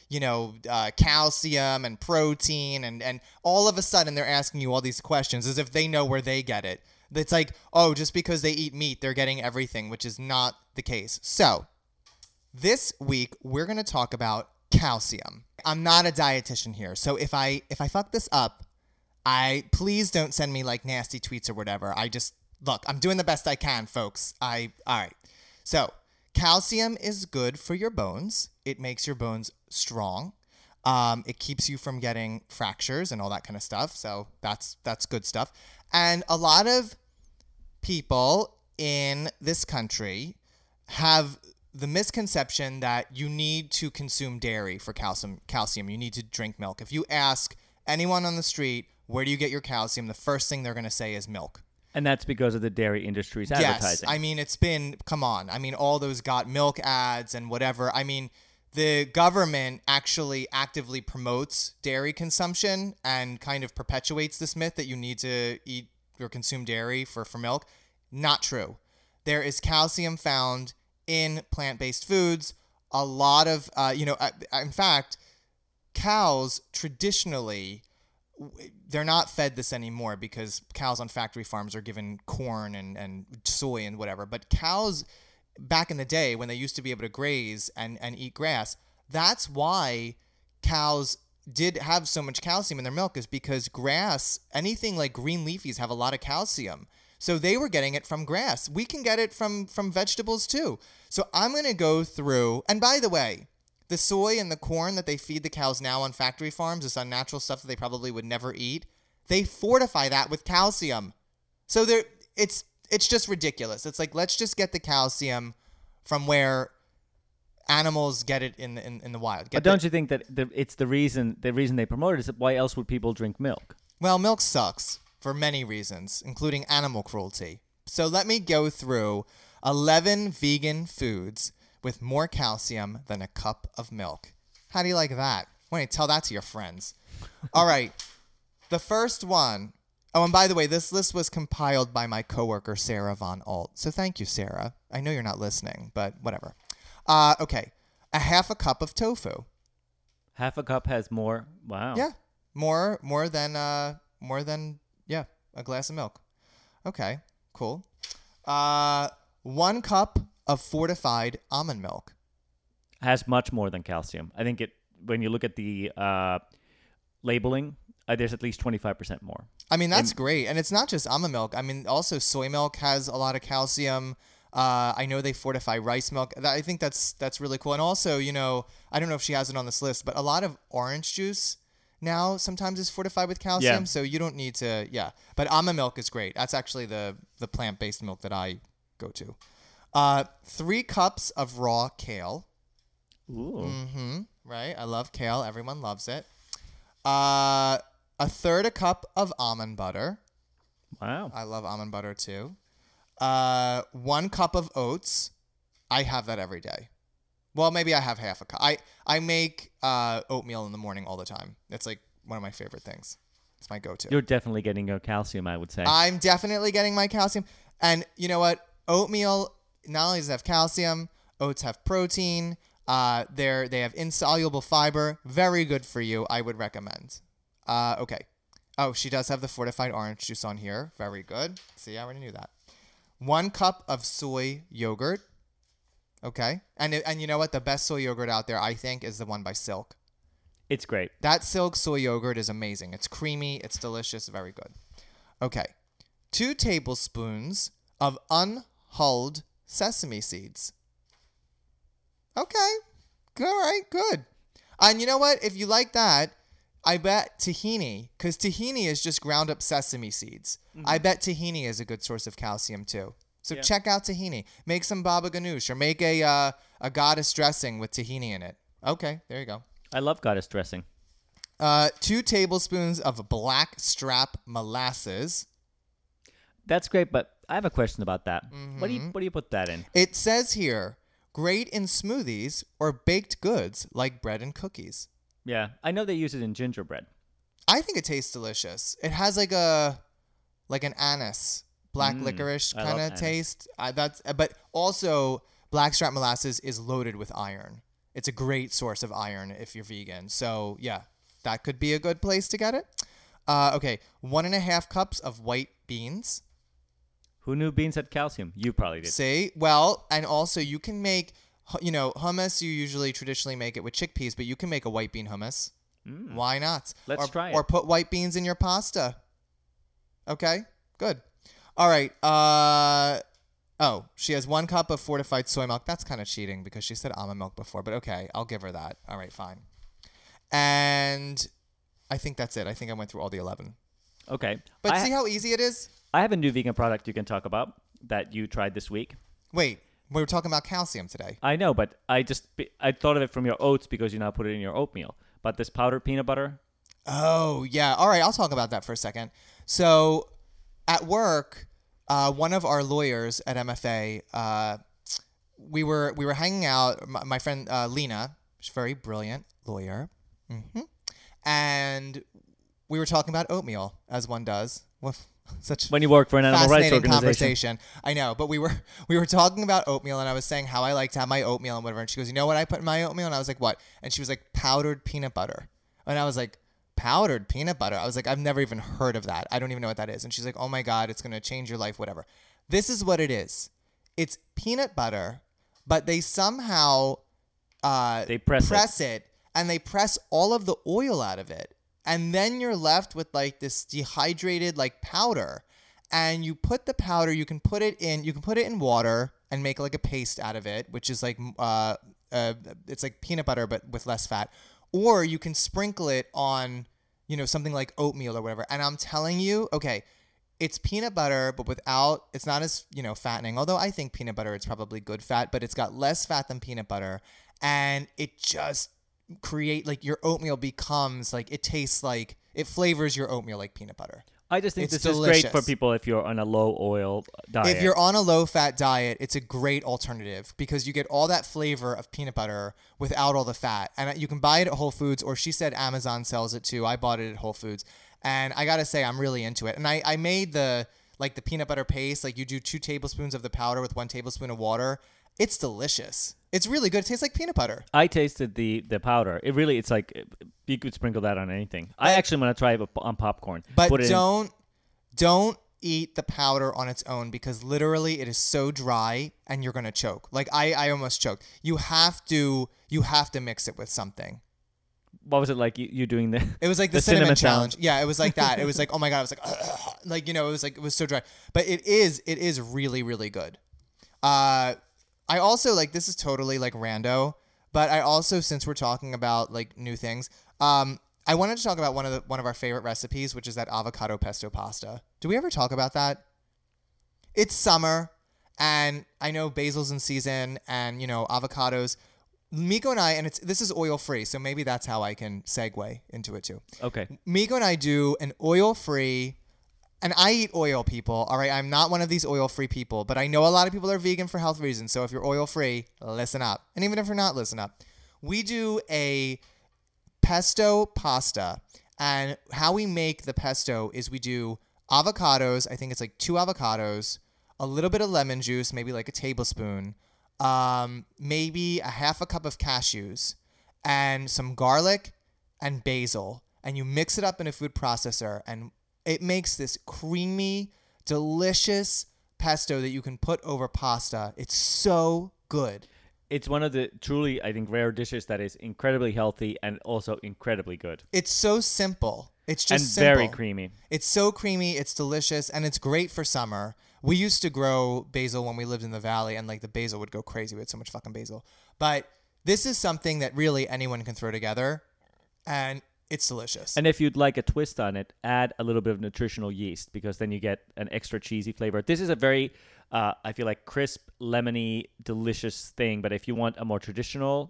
calcium and protein and all of a sudden they're asking you all these questions as if they know where they get it. It's like, oh, just because they eat meat, they're getting everything, which is not the case. So this week, we're going to talk about calcium. I'm not a dietitian here, so if I fuck this up, please don't send me nasty tweets or whatever. Look, I'm doing the best I can, folks. All right. So, calcium is good for your bones. It makes your bones strong. It keeps you from getting fractures and all that kind of stuff. So that's good stuff. And a lot of people in this country have the misconception that you need to consume dairy for calcium. You need to drink milk. If you ask anyone on the street, where do you get your calcium? The first thing they're going to say is milk. And that's because of the dairy industry's advertising. Yes. I mean, come on. I mean, all those got milk ads and whatever. I mean, the government actually actively promotes dairy consumption and kind of perpetuates this myth that you need to eat or consume dairy for milk. Not true. There is calcium found in plant-based foods. A lot of, in fact, cows traditionally, they're not fed this anymore because cows on factory farms are given corn and soy and whatever. But cows back in the day when they used to be able to graze and eat grass, that's why cows did have so much calcium in their milk, is because grass, anything like green leafies have a lot of calcium. So they were getting it from grass. We can get it from vegetables too. So I'm going to go through, and by the way, the soy and the corn that they feed the cows now on factory farms, this unnatural stuff that they probably would never eat, they fortify that with calcium. So it's just ridiculous. It's like, let's just get the calcium from where animals get it in the wild. But don't you think that it's the reason they promote it is that why else would people drink milk? Well, milk sucks for many reasons, including animal cruelty. So let me go through 11 vegan foods with more calcium than a cup of milk. How do you like that? Why don't you tell that to your friends? All right. The first one. Oh, and by the way, this list was compiled by my coworker, Sarah Von Alt. So thank you, Sarah. I know you're not listening, but whatever. Okay. A half a cup of tofu. Half a cup has more. Wow. Yeah. More than a glass of milk. Okay. Cool. 1 cup of fortified almond milk. Has much more than calcium. I think when you look at the labeling, there's at least 25% more. I mean, that's great. And it's not just almond milk. I mean, also soy milk has a lot of calcium. I know they fortify rice milk. I think that's really cool. And also, I don't know if she has it on this list, but a lot of orange juice now sometimes is fortified with calcium. Yeah. So you don't need to, But almond milk is great. That's actually the plant-based milk that I go to. 3 cups of raw kale. Ooh. Mm-hmm. Right. I love kale. Everyone loves it. 1/3 a cup of almond butter. Wow. I love almond butter too. 1 cup of oats. I have that every day. Well, maybe I have half a cup. I make oatmeal in the morning all the time. It's like one of my favorite things. It's my go-to. You're definitely getting your calcium, I would say. I'm definitely getting my calcium. And you know what? Oatmeal not only does it have calcium, oats have protein. They have insoluble fiber. Very good for you. I would recommend. Okay. Oh, she does have the fortified orange juice on here. Very good. See, I already knew that. 1 cup of soy yogurt. Okay. And you know what? The best soy yogurt out there, I think, is the one by Silk. It's great. That Silk soy yogurt is amazing. It's creamy. It's delicious. Very good. Okay. 2 tablespoons of unhulled sesame seeds. Okay. All right. Good. And you know what? If you like that, I bet tahini, because tahini is just ground up sesame seeds. Mm-hmm. I bet tahini is a good source of calcium too. So check out tahini. Make some baba ganoush or make a goddess dressing with tahini in it. Okay, there you go. I love goddess dressing. 2 tablespoons of black strap molasses. That's great, but I have a question about that. Mm-hmm. What do you put that in? It says here, great in smoothies or baked goods like bread and cookies. Yeah, I know they use it in gingerbread. I think it tastes delicious. It has like an anise, black licorice kind of taste. But also blackstrap molasses is loaded with iron. It's a great source of iron if you're vegan. So yeah, that could be a good place to get it. Okay, 1.5 cups of white beans. Who knew beans had calcium? You probably did. See, well, and also you can make, hummus. You usually traditionally make it with chickpeas, but you can make a white bean hummus. Why not? Let's try it. Or put white beans in your pasta. Okay, good. All right. She has 1 cup of fortified soy milk. That's kind of cheating because she said almond milk before, but okay, I'll give her that. All right, fine. And I think that's it. I think I went through all the 11. Okay. But see how easy it is? I have a new vegan product you can talk about that you tried this week. Wait, we were talking about calcium today. I know, but I thought of it from your oats because you now put it in your oatmeal. But this powdered peanut butter. Oh, yeah. All right, I'll talk about that for a second. So at work, one of our lawyers at MFA, we were hanging out. My friend Lena, she's a very brilliant lawyer. Mm-hmm. And we were talking about oatmeal, as one does. Such when you work for an animal rights organization. Conversation. I know, but we were talking about oatmeal, and I was saying how I like to have my oatmeal and whatever. And she goes, "You know what I put in my oatmeal?" And I was like, "What?" And she was like, "Powdered peanut butter." And I was like, powdered peanut butter? I was like, I've never even heard of that. I don't even know what that is. And she's like, oh my God, it's going to change your life, whatever. This is what it is. It's peanut butter, but they somehow They press it, and they press all of the oil out of it. And then you're left with like this dehydrated like powder. And you put the powder, you can put it in water and make like a paste out of it, which is like it's like peanut butter but with less fat. Or you can sprinkle it on, something like oatmeal or whatever. And I'm telling you, okay, it's peanut butter, but it's not as, fattening. Although I think peanut butter, it's probably good fat, but it's got less fat than peanut butter. And it just like your oatmeal becomes like, it flavors your oatmeal like peanut butter. I just think It's this delicious. is great for people if you're on a low oil diet. If you're on a low fat diet, it's a great alternative because you get all that flavor of peanut butter without all the fat. And you can buy it at Whole Foods, or she said Amazon sells it too. I bought it at Whole Foods. And I got to say, I'm really into it. And I made the peanut butter paste. Like you do 2 tablespoons of the powder with 1 tablespoon of water. It's delicious. It's really good. It tastes like peanut butter. I tasted the powder. It's like you could sprinkle that on anything. I actually want to try it on popcorn. But don't eat the powder on its own because literally it is so dry and you're going to choke. Like I almost choked. You have to mix it with something. What was it like you doing the It was like the cinnamon challenge. Yeah, it was like that. It was like, oh my God, I was like, ugh. Like, it was so dry. But it is really, really good. I also this is totally like rando, but I also, since we're talking about like new things, I wanted to talk about one of our favorite recipes, which is that avocado pesto pasta. Do we ever talk about that? It's summer, and I know basil's in season, and avocados. Miko and I, and this is oil free, so maybe that's how I can segue into it too. Okay. Miko and I do an oil free. And I eat oil, people, all right? I'm not one of these oil-free people, but I know a lot of people are vegan for health reasons, so if you're oil-free, listen up. And even if you're not, listen up. We do a pesto pasta, and how we make the pesto is we do avocados. I think it's like 2 avocados, a little bit of lemon juice, maybe like a tablespoon, maybe a half a cup of cashews, and some garlic and basil, and you mix it up in a food processor, and it makes this creamy, delicious pesto that you can put over pasta. It's so good. It's one of the truly, I think, rare dishes that is incredibly healthy and also incredibly good. It's so simple. It's just and simple. very creamy. It's so creamy. It's delicious, and it's great for summer. We used to grow basil when we lived in the valley, and like the basil would go crazy. We had so much fucking basil. But this is something that really anyone can throw together, and it's delicious. And if you'd like a twist on it, add a little bit of nutritional yeast because then you get an extra cheesy flavor. This is a very, I feel like, crisp, lemony, delicious thing. But if you want a more traditional,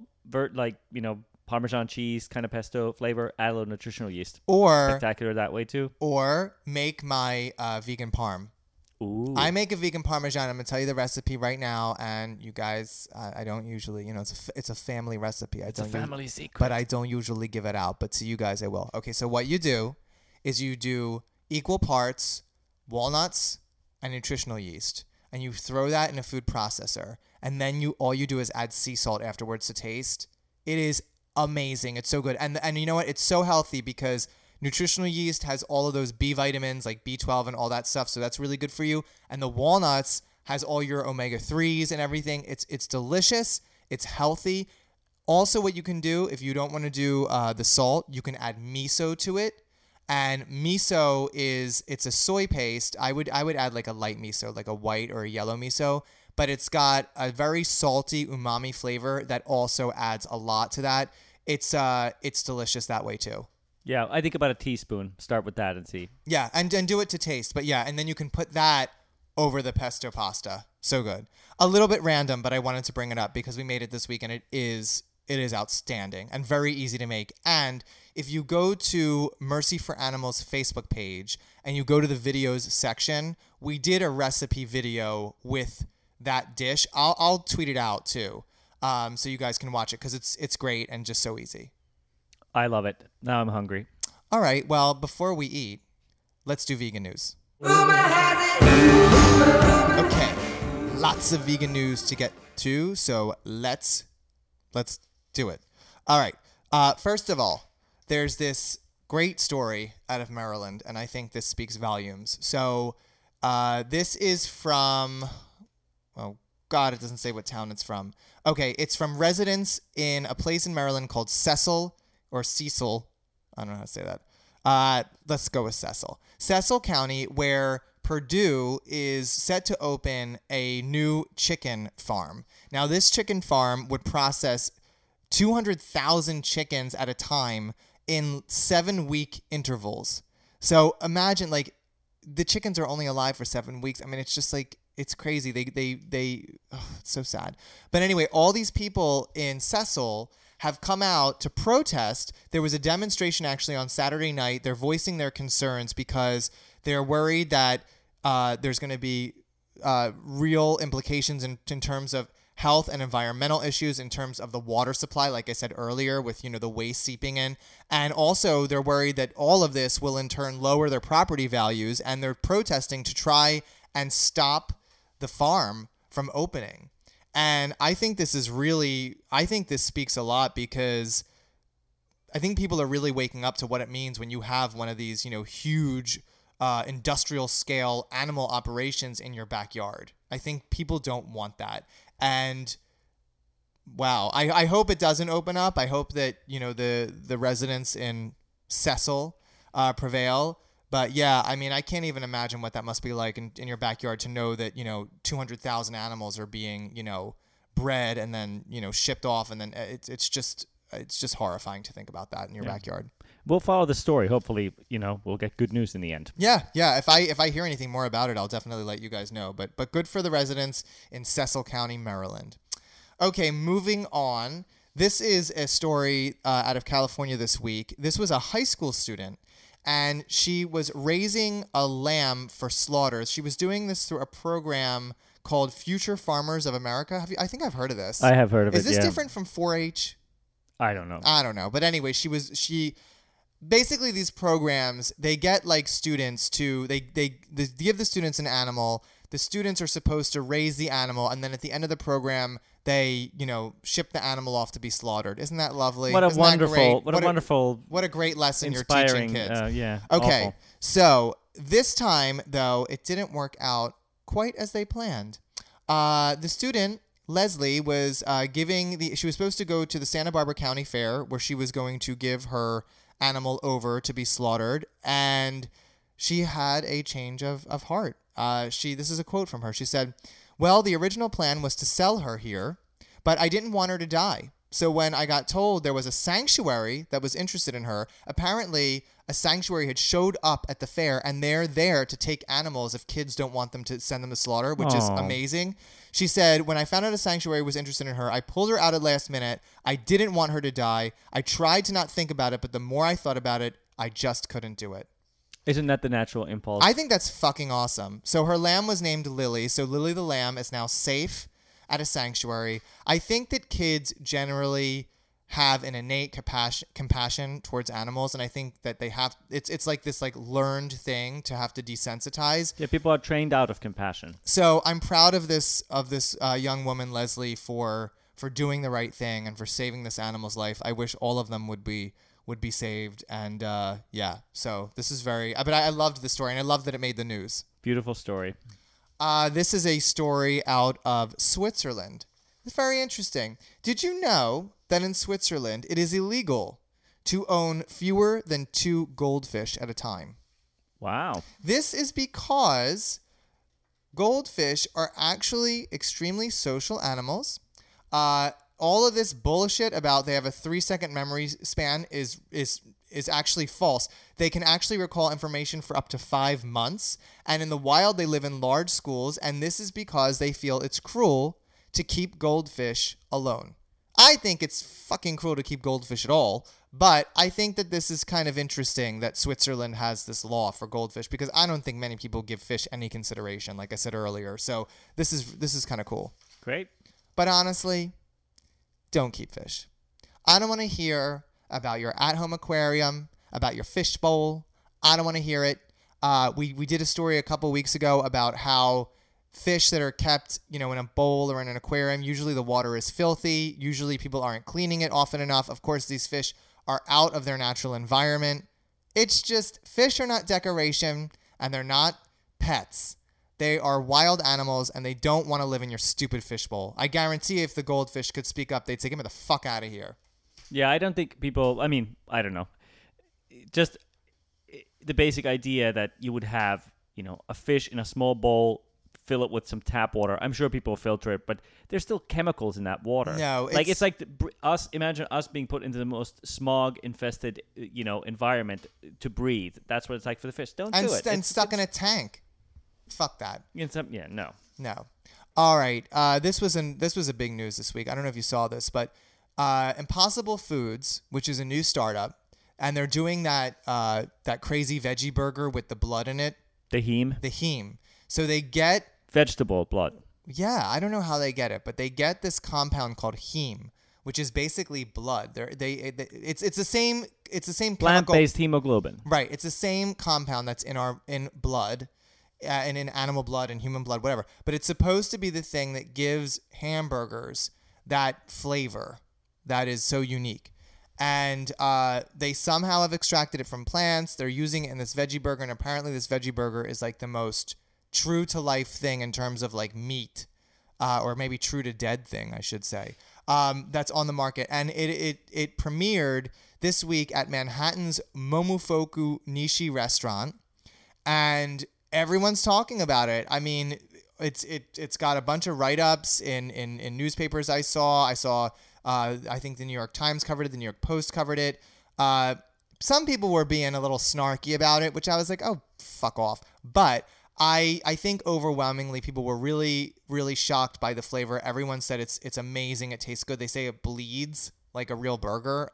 Parmesan cheese kind of pesto flavor, add a little nutritional yeast. Or spectacular that way too. Or make my vegan parm. Ooh. I make a vegan Parmesan. I'm going to tell you the recipe right now. And you guys, I don't usually, it's a family recipe. It's a family secret. But I don't usually give it out. But to you guys, I will. Okay, so what you do is you do equal parts walnuts and nutritional yeast. And you throw that in a food processor. And then all you do is add sea salt afterwards to taste. It is amazing. It's so good. And you know what? It's so healthy because nutritional yeast has all of those B vitamins like B12 and all that stuff. So that's really good for you. And the walnuts has all your omega-3s and everything. It's delicious. It's healthy. Also, what you can do, if you don't want to do the salt, you can add miso to it. And miso it's a soy paste. I would add like a light miso, like a white or a yellow miso. But it's got a very salty umami flavor that also adds a lot to that. It's delicious that way too. Yeah, I think about a teaspoon. Start with that and see. Yeah, and do it to taste. But yeah, and then you can put that over the pesto pasta. So good. A little bit random, but I wanted to bring it up because we made it this week, and it is outstanding and very easy to make. And if you go to Mercy for Animals Facebook page and you go to the videos section, we did a recipe video with that dish. I'll tweet it out too, so you guys can watch it because it's great and just so easy. I love it. Now I'm hungry. All right. Well, before we eat, let's do vegan news. Rumor has it. Okay. Lots of vegan news to get to, so let's do it. All right. First of all, there's this great story out of Maryland, and I think this speaks volumes. So this is from, oh God, it doesn't say what town it's from. Okay, it's from residents in a place in Maryland called Cecil, or Cecil. I don't know how to say that. Let's go with Cecil. Cecil County, where Purdue is set to open a new chicken farm. Now, this chicken farm would process 200,000 chickens at a time in 7-week intervals. So imagine, like, the chickens are only alive for 7 weeks. I mean, it's just like, it's crazy. It's so sad. But anyway, all these people in Cecil have come out to protest. There was a demonstration actually on Saturday night. They're voicing their concerns because they're worried that there's going to be real implications in terms of health and environmental issues, in terms of the water supply, like I said earlier, with, the waste seeping in. And also they're worried that all of this will in turn lower their property values, and they're protesting to try and stop the farm from opening. And I think this speaks a lot, because I think people are really waking up to what it means when you have one of these, huge industrial scale animal operations in your backyard. I think people don't want that. And wow, I hope it doesn't open up. I hope that, the residents in Cecil prevail. But yeah, I mean, I can't even imagine what that must be like in your backyard to know that, 200,000 animals are being, bred and then, shipped off. And then it's just horrifying to think about that in your backyard. We'll follow the story. Hopefully, we'll get good news in the end. Yeah. If I hear anything more about it, I'll definitely let you guys know. But good for the residents in Cecil County, Maryland. Okay, moving on. This is a story out of California this week. This was a high school student, and she was raising a lamb for slaughter. She was doing this through a program called Future Farmers of America. I think I've heard of this. I have heard of it. Is this different from 4-H? I don't know. But anyway, basically these programs, they get like students to, they give the students an animal. The students are supposed to raise the animal, and then at the end of the program, they, ship the animal off to be slaughtered. Isn't that lovely? What a Isn't that great? wonderful, what a great lesson you're inspiring, teaching kids. Yeah. Okay. Awful. So this time though, it didn't work out quite as they planned. The student, Leslie, was she was supposed to go to the Santa Barbara County Fair, where she was going to give her animal over to be slaughtered, and she had a change of heart. This is a quote from her. She said, "Well, the original plan was to sell her here, but I didn't want her to die. So when I got told there was a sanctuary that was interested in her, apparently a sanctuary had showed up at the fair, and they're there to take animals if kids don't want them to send them to slaughter," which is amazing. She said, "When I found out a sanctuary was interested in her, I pulled her out at last minute. I didn't want her to die. I tried to not think about it, but the more I thought about it, I just couldn't do it." Isn't that the natural impulse? I think that's fucking awesome. So her lamb was named Lily. So Lily the lamb is now safe at a sanctuary. I think that kids generally have an innate compassion towards animals, and I think that they have. It's like this like learned thing to have to desensitize. Yeah, people are trained out of compassion. So I'm proud of this young woman, Leslie, for doing the right thing and for saving this animal's life. I wish all of them would be saved. And so this is but I loved the story, and I love that it made the news. Beautiful story. This is a story out of Switzerland. It's very interesting. Did you know that in Switzerland it is illegal to own fewer than 2 goldfish at a time? Wow. This is because goldfish are actually extremely social animals. All of this bullshit about they have a 3-second memory span is actually false. They can actually recall information for up to 5 months. And in the wild, they live in large schools. And this is because they feel it's cruel to keep goldfish alone. I think it's fucking cruel to keep goldfish at all. But I think that this is kind of interesting that Switzerland has this law for goldfish, because I don't think many people give fish any consideration, like I said earlier. So this is kind of cool. Great. But honestly, don't keep fish. I don't want to hear about your at-home aquarium, about your fish bowl. I don't want to hear it. We did a story a couple weeks ago about how fish that are kept, in a bowl or in an aquarium, usually the water is filthy. Usually people aren't cleaning it often enough. Of course, these fish are out of their natural environment. It's just fish are not decoration and they're not pets. They are wild animals and they don't want to live in your stupid fishbowl. I guarantee if the goldfish could speak up, they'd say, "Get me the fuck out of here." Yeah, I don't think people. I mean, I don't know. Just the basic idea that you would have, a fish in a small bowl, fill it with some tap water. I'm sure people filter it, but there's still chemicals in that water. No, it's like us. Imagine us being put into the most smog-infested, environment to breathe. That's what it's like for the fish. Don't do it. And stuck in a tank. Fuck that. No. No. All right. This was a big news this week. I don't know if you saw this, but Impossible Foods, which is a new startup, and they're doing that crazy veggie burger with the blood in it. The heme. The heme. So they get Vegetable blood. Yeah, I don't know how they get it, but they get this compound called heme, which is basically blood. It's the same chemical. Plant-based hemoglobin. Right. It's the same compound that's in blood, and in animal blood and human blood, whatever. But it's supposed to be the thing that gives hamburgers that flavor that is so unique. And they somehow have extracted it from plants. They're using it in this veggie burger, and apparently this veggie burger is like the most true to life thing in terms of like meat, or maybe true to dead thing, I should say, that's on the market. And it premiered this week at Manhattan's Momofuku Nishi restaurant, and everyone's talking about it. I mean, it's got a bunch of write-ups in newspapers. I saw I think the New York Times covered it, the New York Post covered it. Some people were being a little snarky about it, which I was like, oh, fuck off. But I think overwhelmingly people were really, really shocked by the flavor. Everyone said it's amazing. It tastes good. They say it bleeds like a real burger.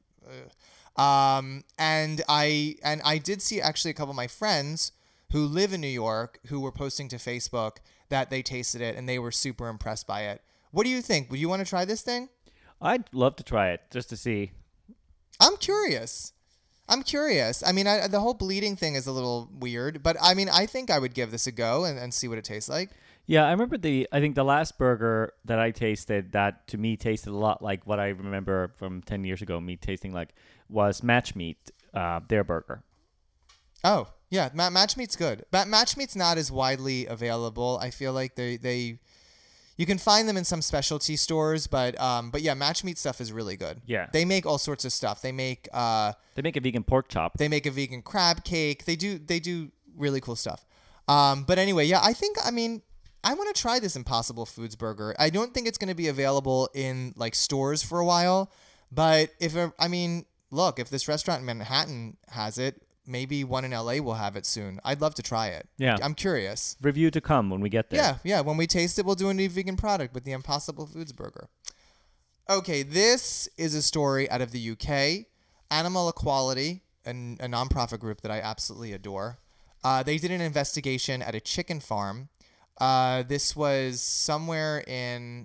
And I did see actually a couple of my friends who live in New York who were posting to Facebook that they tasted it and they were super impressed by it. What do you think? Would you want to try this thing? I'd love to try it just to see. I'm curious. I mean, the whole bleeding thing is a little weird, but I mean, I think I would give this a go and see what it tastes like. Yeah, I remember I think the last burger that I tasted that to me tasted a lot like what I remember from 10 years ago, me tasting like, was Match Meat, their burger. Oh, yeah, Match Meat's good. But Match Meat's not as widely available. I feel like you can find them in some specialty stores, but yeah, Match Meat stuff is really good. Yeah. They make all sorts of stuff. They make a vegan pork chop. They make a vegan crab cake. They do really cool stuff. But anyway, yeah, I want to try this Impossible Foods burger. I don't think it's going to be available in like stores for a while, but if this restaurant in Manhattan has it, maybe one in LA will have it soon. I'd love to try it. Yeah. I'm curious. Review to come when we get there. Yeah. When we taste it, we'll do a new vegan product with the Impossible Foods burger. Okay, this is a story out of the UK. Animal Equality, a nonprofit group that I absolutely adore. They did an investigation at a chicken farm. This was somewhere in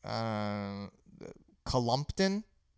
Columpton,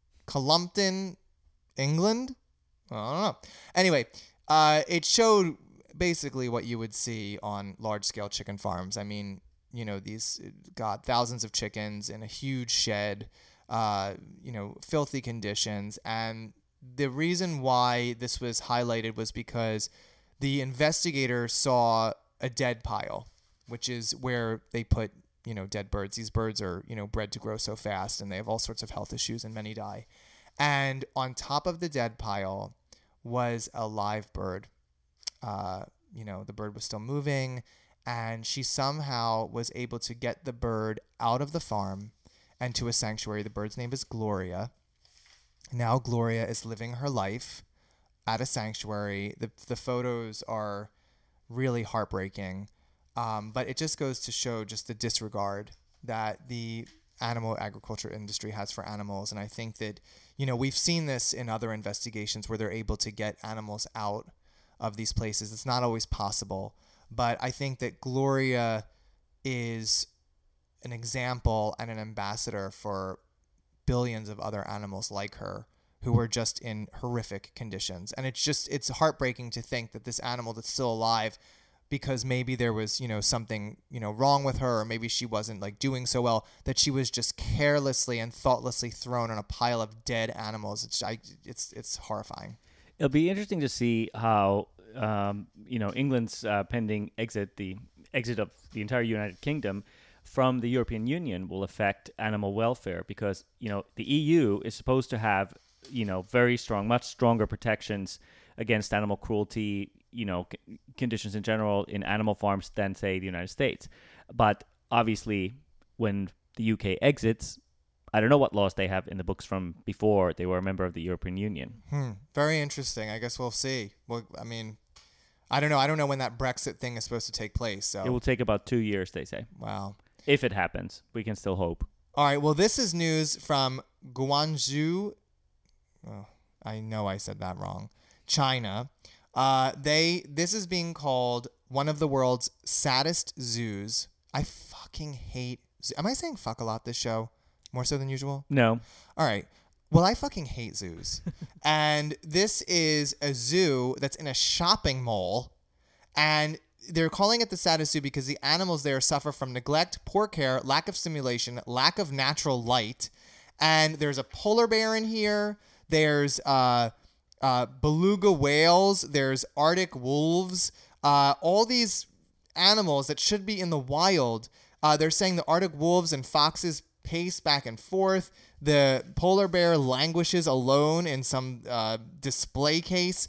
England. I don't know. Anyway, it showed basically what you would see on large-scale chicken farms. I mean, these thousands of chickens in a huge shed, filthy conditions. And the reason why this was highlighted was because the investigator saw a dead pile, which is where they put, dead birds. These birds are, bred to grow so fast, and they have all sorts of health issues, and many die. And on top of the dead pile was a live bird. The bird was still moving, and she somehow was able to get the bird out of the farm and to a sanctuary. The bird's name is Gloria. Now Gloria is living her life at a sanctuary. The photos are really heartbreaking, but it just goes to show just the disregard that the animal agriculture industry has for animals. And I think that, we've seen this in other investigations where they're able to get animals out of these places. It's not always possible, but I think that Gloria is an example and an ambassador for billions of other animals like her who are just in horrific conditions. And it's heartbreaking to think that this animal that's still alive because maybe there was, something, wrong with her, or maybe she wasn't like doing so well, that she was just carelessly and thoughtlessly thrown on a pile of dead animals. It's horrifying. It'll be interesting to see how England's pending exit, the exit of the entire United Kingdom from the European Union, will affect animal welfare, because the EU is supposed to have very strong, much stronger protections against animal cruelty, conditions in general in animal farms than, say, the United States. But obviously, when the UK exits, I don't know what laws they have in the books from before they were a member of the European Union. Very interesting. I guess we'll see. Well, I mean, I don't know. I don't know when that Brexit thing is supposed to take place. So It will take about 2 years, they say. Wow. If it happens, we can still hope. All right. Well, this is news from Guangzhou. Oh, I know I said that wrong. China. This is being called one of the world's saddest zoos. I fucking hate. Am I saying fuck a lot this show? More so than usual? No. All right. Well, I fucking hate zoos. And this is a zoo that's in a shopping mall. And they're calling it the saddest zoo because the animals there suffer from neglect, poor care, lack of stimulation, lack of natural light. And there's a polar bear in here. There's beluga whales. There's Arctic wolves. All these animals that should be in the wild. They're saying the Arctic wolves and foxes pace back and forth. The polar bear languishes alone in some display case.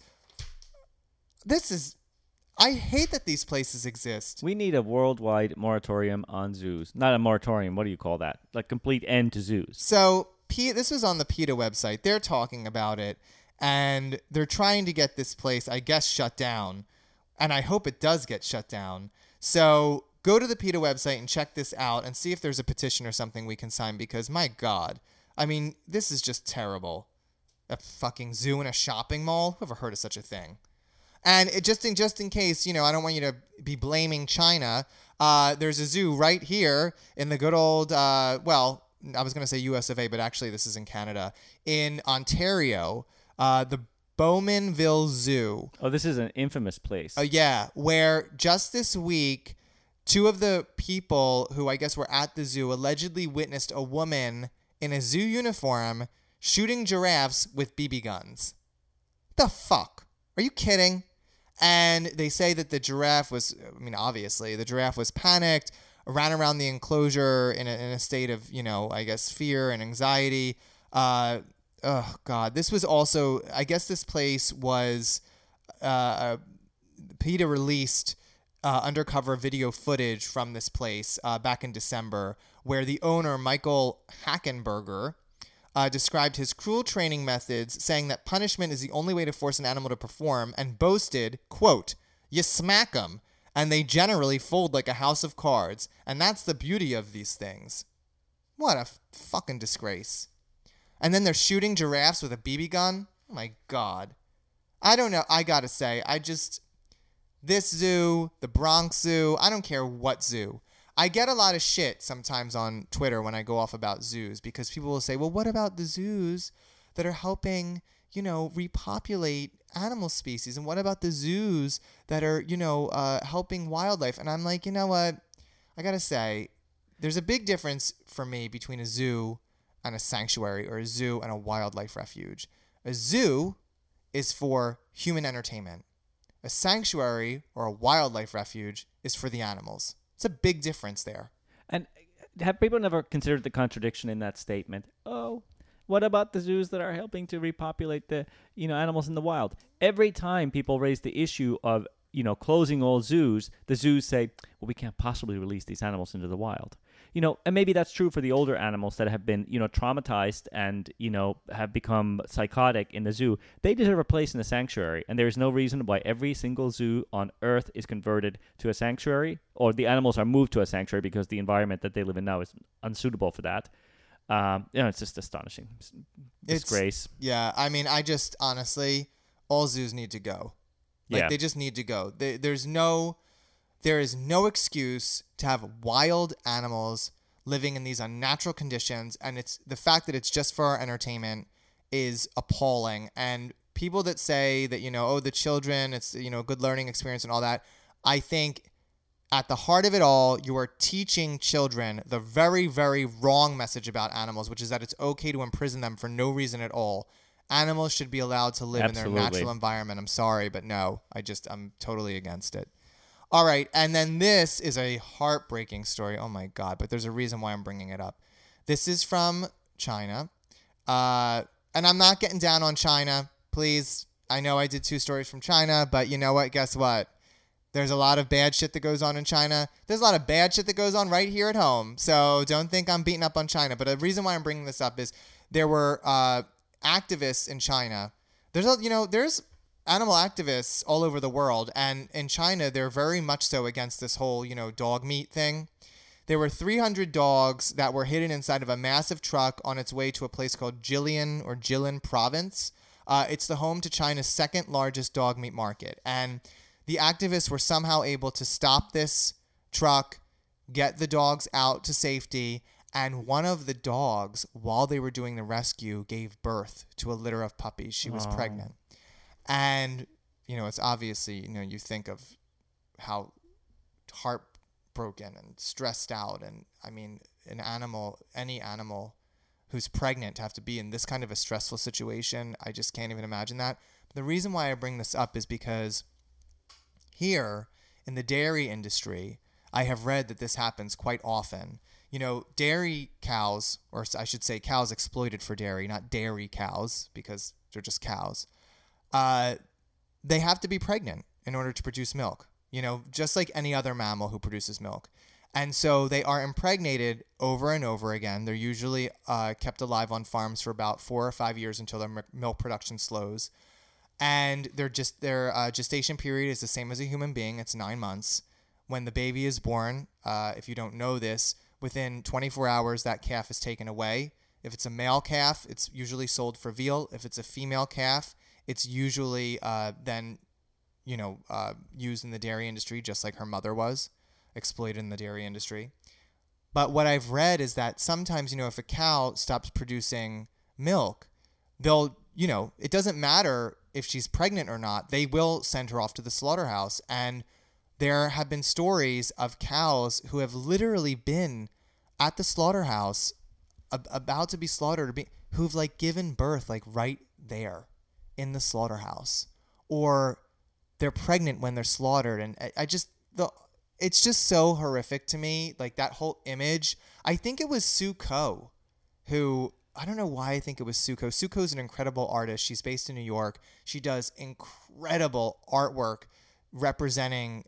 I hate that these places exist. We need a worldwide moratorium on zoos. Not a moratorium. What do you call that? Like complete end to zoos. So this was on the PETA website. They're talking about it, and they're trying to get this place, I guess, shut down. And I hope it does get shut down. So go to the PETA website and check this out and see if there's a petition or something we can sign, because, my God, I mean, this is just terrible. A fucking zoo in a shopping mall? Whoever heard of such a thing? And just in case, I don't want you to be blaming China. There's a zoo right here in the good old, I was going to say US of A, but actually this is in Canada. In Ontario, the Bowmanville Zoo. Oh, this is an infamous place. Oh, yeah, where just this week, two of the people who I guess were at the zoo allegedly witnessed a woman in a zoo uniform shooting giraffes with BB guns. The fuck? Are you kidding? And they say that the giraffe was, obviously, the giraffe was panicked, ran around the enclosure in a state of, I guess, fear and anxiety. Oh, God. This was also, I guess this place was, PETA released undercover video footage from this place back in December, where the owner, Michael Hackenberger, described his cruel training methods, saying that punishment is the only way to force an animal to perform, and boasted, quote, "You smack them, and they generally fold like a house of cards, and that's the beauty of these things." What a fucking disgrace. And then they're shooting giraffes with a BB gun? Oh my God. I don't know. I gotta say, this zoo, the Bronx Zoo, I don't care what zoo. I get a lot of shit sometimes on Twitter when I go off about zoos, because people will say, well, what about the zoos that are helping, repopulate animal species? And what about the zoos that are, helping wildlife? And I'm like, you know what? I got to say, there's a big difference for me between a zoo and a sanctuary, or a zoo and a wildlife refuge. A zoo is for human entertainment. A sanctuary or a wildlife refuge is for the animals. It's a big difference there. And have people never considered the contradiction in that statement? Oh, what about the zoos that are helping to repopulate the, animals in the wild? Every time people raise the issue of, closing all zoos, the zoos say, well, we can't possibly release these animals into the wild. And maybe that's true for the older animals that have been, traumatized and, have become psychotic in the zoo. They deserve a place in the sanctuary, and there is no reason why every single zoo on Earth is converted to a sanctuary, or the animals are moved to a sanctuary because the environment that they live in now is unsuitable for that. It's just astonishing. Disgrace. Honestly, all zoos need to go. They just need to go. There is no excuse to have wild animals living in these unnatural conditions, and it's the fact that it's just for our entertainment is appalling. And people that say that, the children, it's, a good learning experience and all that, I think at the heart of it all, you are teaching children the very, very wrong message about animals, which is that it's okay to imprison them for no reason at all. Animals should be allowed to live in their natural environment. I'm sorry, but no, I'm totally against it. All right, and then this is a heartbreaking story. Oh my God, but there's a reason why I'm bringing it up. This is from China, and I'm not getting down on China, please. I know I did 2 stories from China, but you know what? Guess what? There's a lot of bad shit that goes on in China. There's a lot of bad shit that goes on right here at home. So don't think I'm beating up on China. But the reason why I'm bringing this up is there were activists in China. There's animal activists all over the world. And in China, they're very much so against this whole, dog meat thing. There were 300 dogs that were hidden inside of a massive truck on its way to a place called Jilin province. It's the home to China's second largest dog meat market. And the activists were somehow able to stop this truck, get the dogs out to safety, and one of the dogs, while they were doing the rescue, gave birth to a litter of puppies. She was pregnant. And, it's obviously, you think of how heartbroken and stressed out. And, I mean, any animal who's pregnant to have to be in this kind of a stressful situation, I just can't even imagine that. But the reason why I bring this up is because here in the dairy industry, I have read that this happens quite often. Dairy cows, or I should say cows exploited for dairy, not dairy cows, because they're just cows. They have to be pregnant in order to produce milk, just like any other mammal who produces milk. And so they are impregnated over and over again. They're usually kept alive on farms for about 4 or 5 years until their milk production slows. And their gestation period is the same as a human being. It's 9 months. When the baby is born, if you don't know this, within 24 hours, that calf is taken away. If it's a male calf, it's usually sold for veal. If it's a female calf, it's usually then, used in the dairy industry, just like her mother was, exploited in the dairy industry. But what I've read is that sometimes, if a cow stops producing milk, they'll, it doesn't matter if she's pregnant or not, they will send her off to the slaughterhouse. And there have been stories of cows who have literally been at the slaughterhouse about to be slaughtered, who've given birth right there in the slaughterhouse, or they're pregnant when they're slaughtered. And it's just so horrific to me. That whole image. I think it was Sue Coe who, I don't know why I think it was Sue Coe. Sue Coe's an incredible artist. She's based in New York. She does incredible artwork representing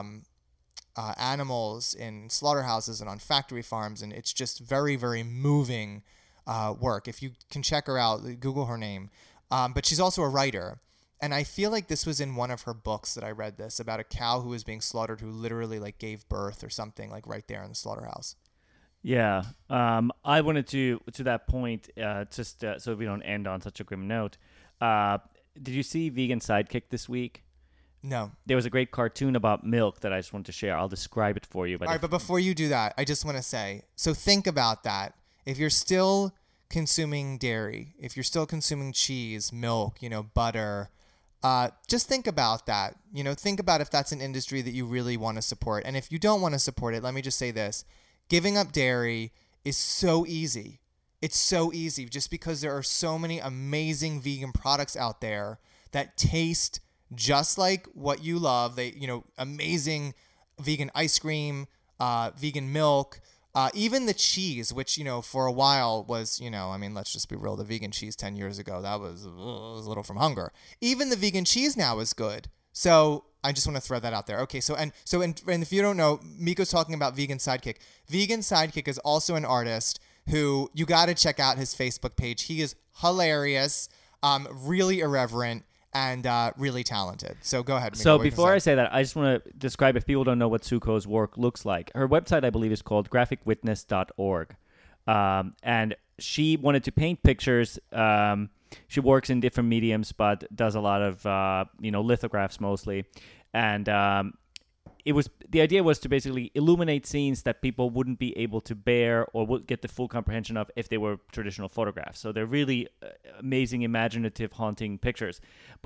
animals in slaughterhouses and on factory farms. And it's just very, very moving work. If you can check her out, Google her name. But she's also a writer. And I feel like this was in one of her books that I read this, about a cow who was being slaughtered who literally gave birth or something right there in the slaughterhouse. Yeah. I wanted to that point, just so we don't end on such a grim note. Did you see Vegan Sidekick this week? No. There was a great cartoon about milk that I just wanted to share. I'll describe it for you. All right, but before you do that, I just want to say, so think about that. If you're still consuming dairy, if you're still consuming cheese, milk, butter, just think about that. Think about if that's an industry that you really want to support. And if you don't want to support it, let me just say this. Giving up dairy is so easy. It's so easy just because there are so many amazing vegan products out there that taste just like what you love. They, amazing vegan ice cream, vegan milk, even the cheese, which, for a while was, let's just be real. The vegan cheese 10 years ago, that was a little from hunger. Even the vegan cheese now is good. So I just want to throw that out there. Okay, so if you don't know, Miko's talking about Vegan Sidekick. Vegan Sidekick is also an artist who you got to check out his Facebook page. He is hilarious, really irreverent, and really talented. So go ahead, Miko. So before I say that, I just want to describe, if people don't know what Sue Coe's work looks like. Her website, I believe, is called graphicwitness.org. And she wanted to paint pictures. She works in different mediums, but does a lot of, lithographs mostly. And the idea was to basically illuminate scenes that people wouldn't be able to bear or would get the full comprehension of if they were traditional photographs. So they're really amazing, imaginative, haunting pictures. But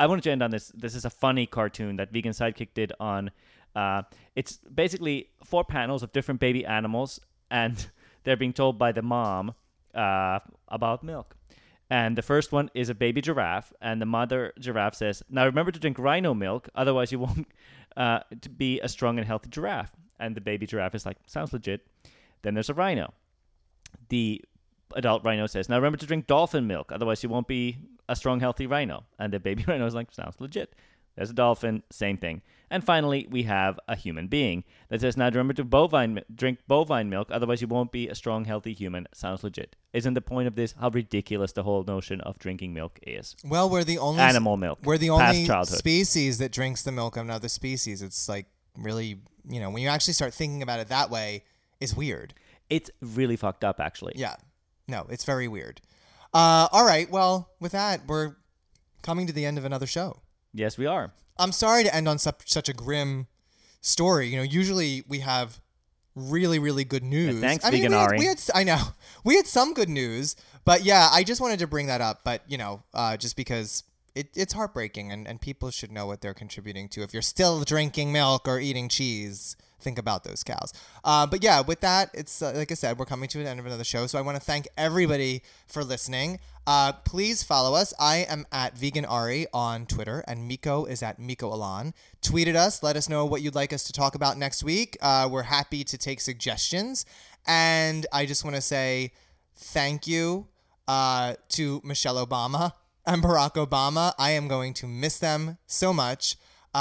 I wanted to end on this. This is a funny cartoon that Vegan Sidekick did on. It's basically 4 panels of different baby animals, and they're being told by the mom about milk. And the first one is a baby giraffe, and the mother giraffe says, "Now remember to drink rhino milk, otherwise you won't to be a strong and healthy giraffe." And the baby giraffe is like, "Sounds legit." Then there's a rhino. The adult rhino says, "Now remember to drink dolphin milk, otherwise you won't be a strong, healthy rhino." And the baby rhino is like, "Sounds legit." There's a dolphin, same thing. And finally, we have a human being that says, "Now remember to drink bovine milk, otherwise you won't be a strong, healthy human." Sounds legit. Isn't the point of this how ridiculous the whole notion of drinking milk is? Well, we're the only Animal milk. We're the past only childhood. species that drinks the milk of another species. It's like really, when you actually start thinking about it that way, it's weird. It's really fucked up, actually. Yeah. No, it's very weird. All right. Well, with that, we're coming to the end of another show. Yes, we are. I'm sorry to end on such a grim story. Usually we have really, really good news. thanks, I mean, Vegan Ari. I know. We had some good news, but yeah, I just wanted to bring that up. But, just because it's heartbreaking and people should know what they're contributing to. If you're still drinking milk or eating cheese, think about those cows. But yeah, with that, it's like I said, we're coming to the end of another show. So I want to thank everybody for listening. Please follow us. I am at Vegan Ari on Twitter, and Miko is at Miko Alan. Tweet at us. Let us know what you'd like us to talk about next week. We're happy to take suggestions. And I just want to say thank you to Michelle Obama and Barack Obama. I am going to miss them so much.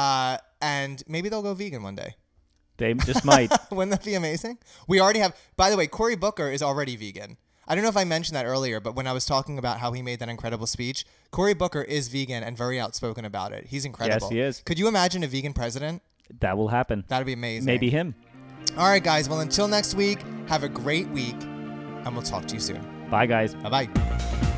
And maybe they'll go vegan one day. They just might. Wouldn't that be amazing? We already have, by the way, Cory Booker is already vegan. I don't know if I mentioned that earlier, but when I was talking about how he made that incredible speech, Cory Booker is vegan and very outspoken about it. He's incredible. Yes, he is. Could you imagine a vegan president? That will happen. That'd be amazing. Maybe him. All right, guys. Well, until next week, have a great week, and we'll talk to you soon. Bye, guys. Bye-bye.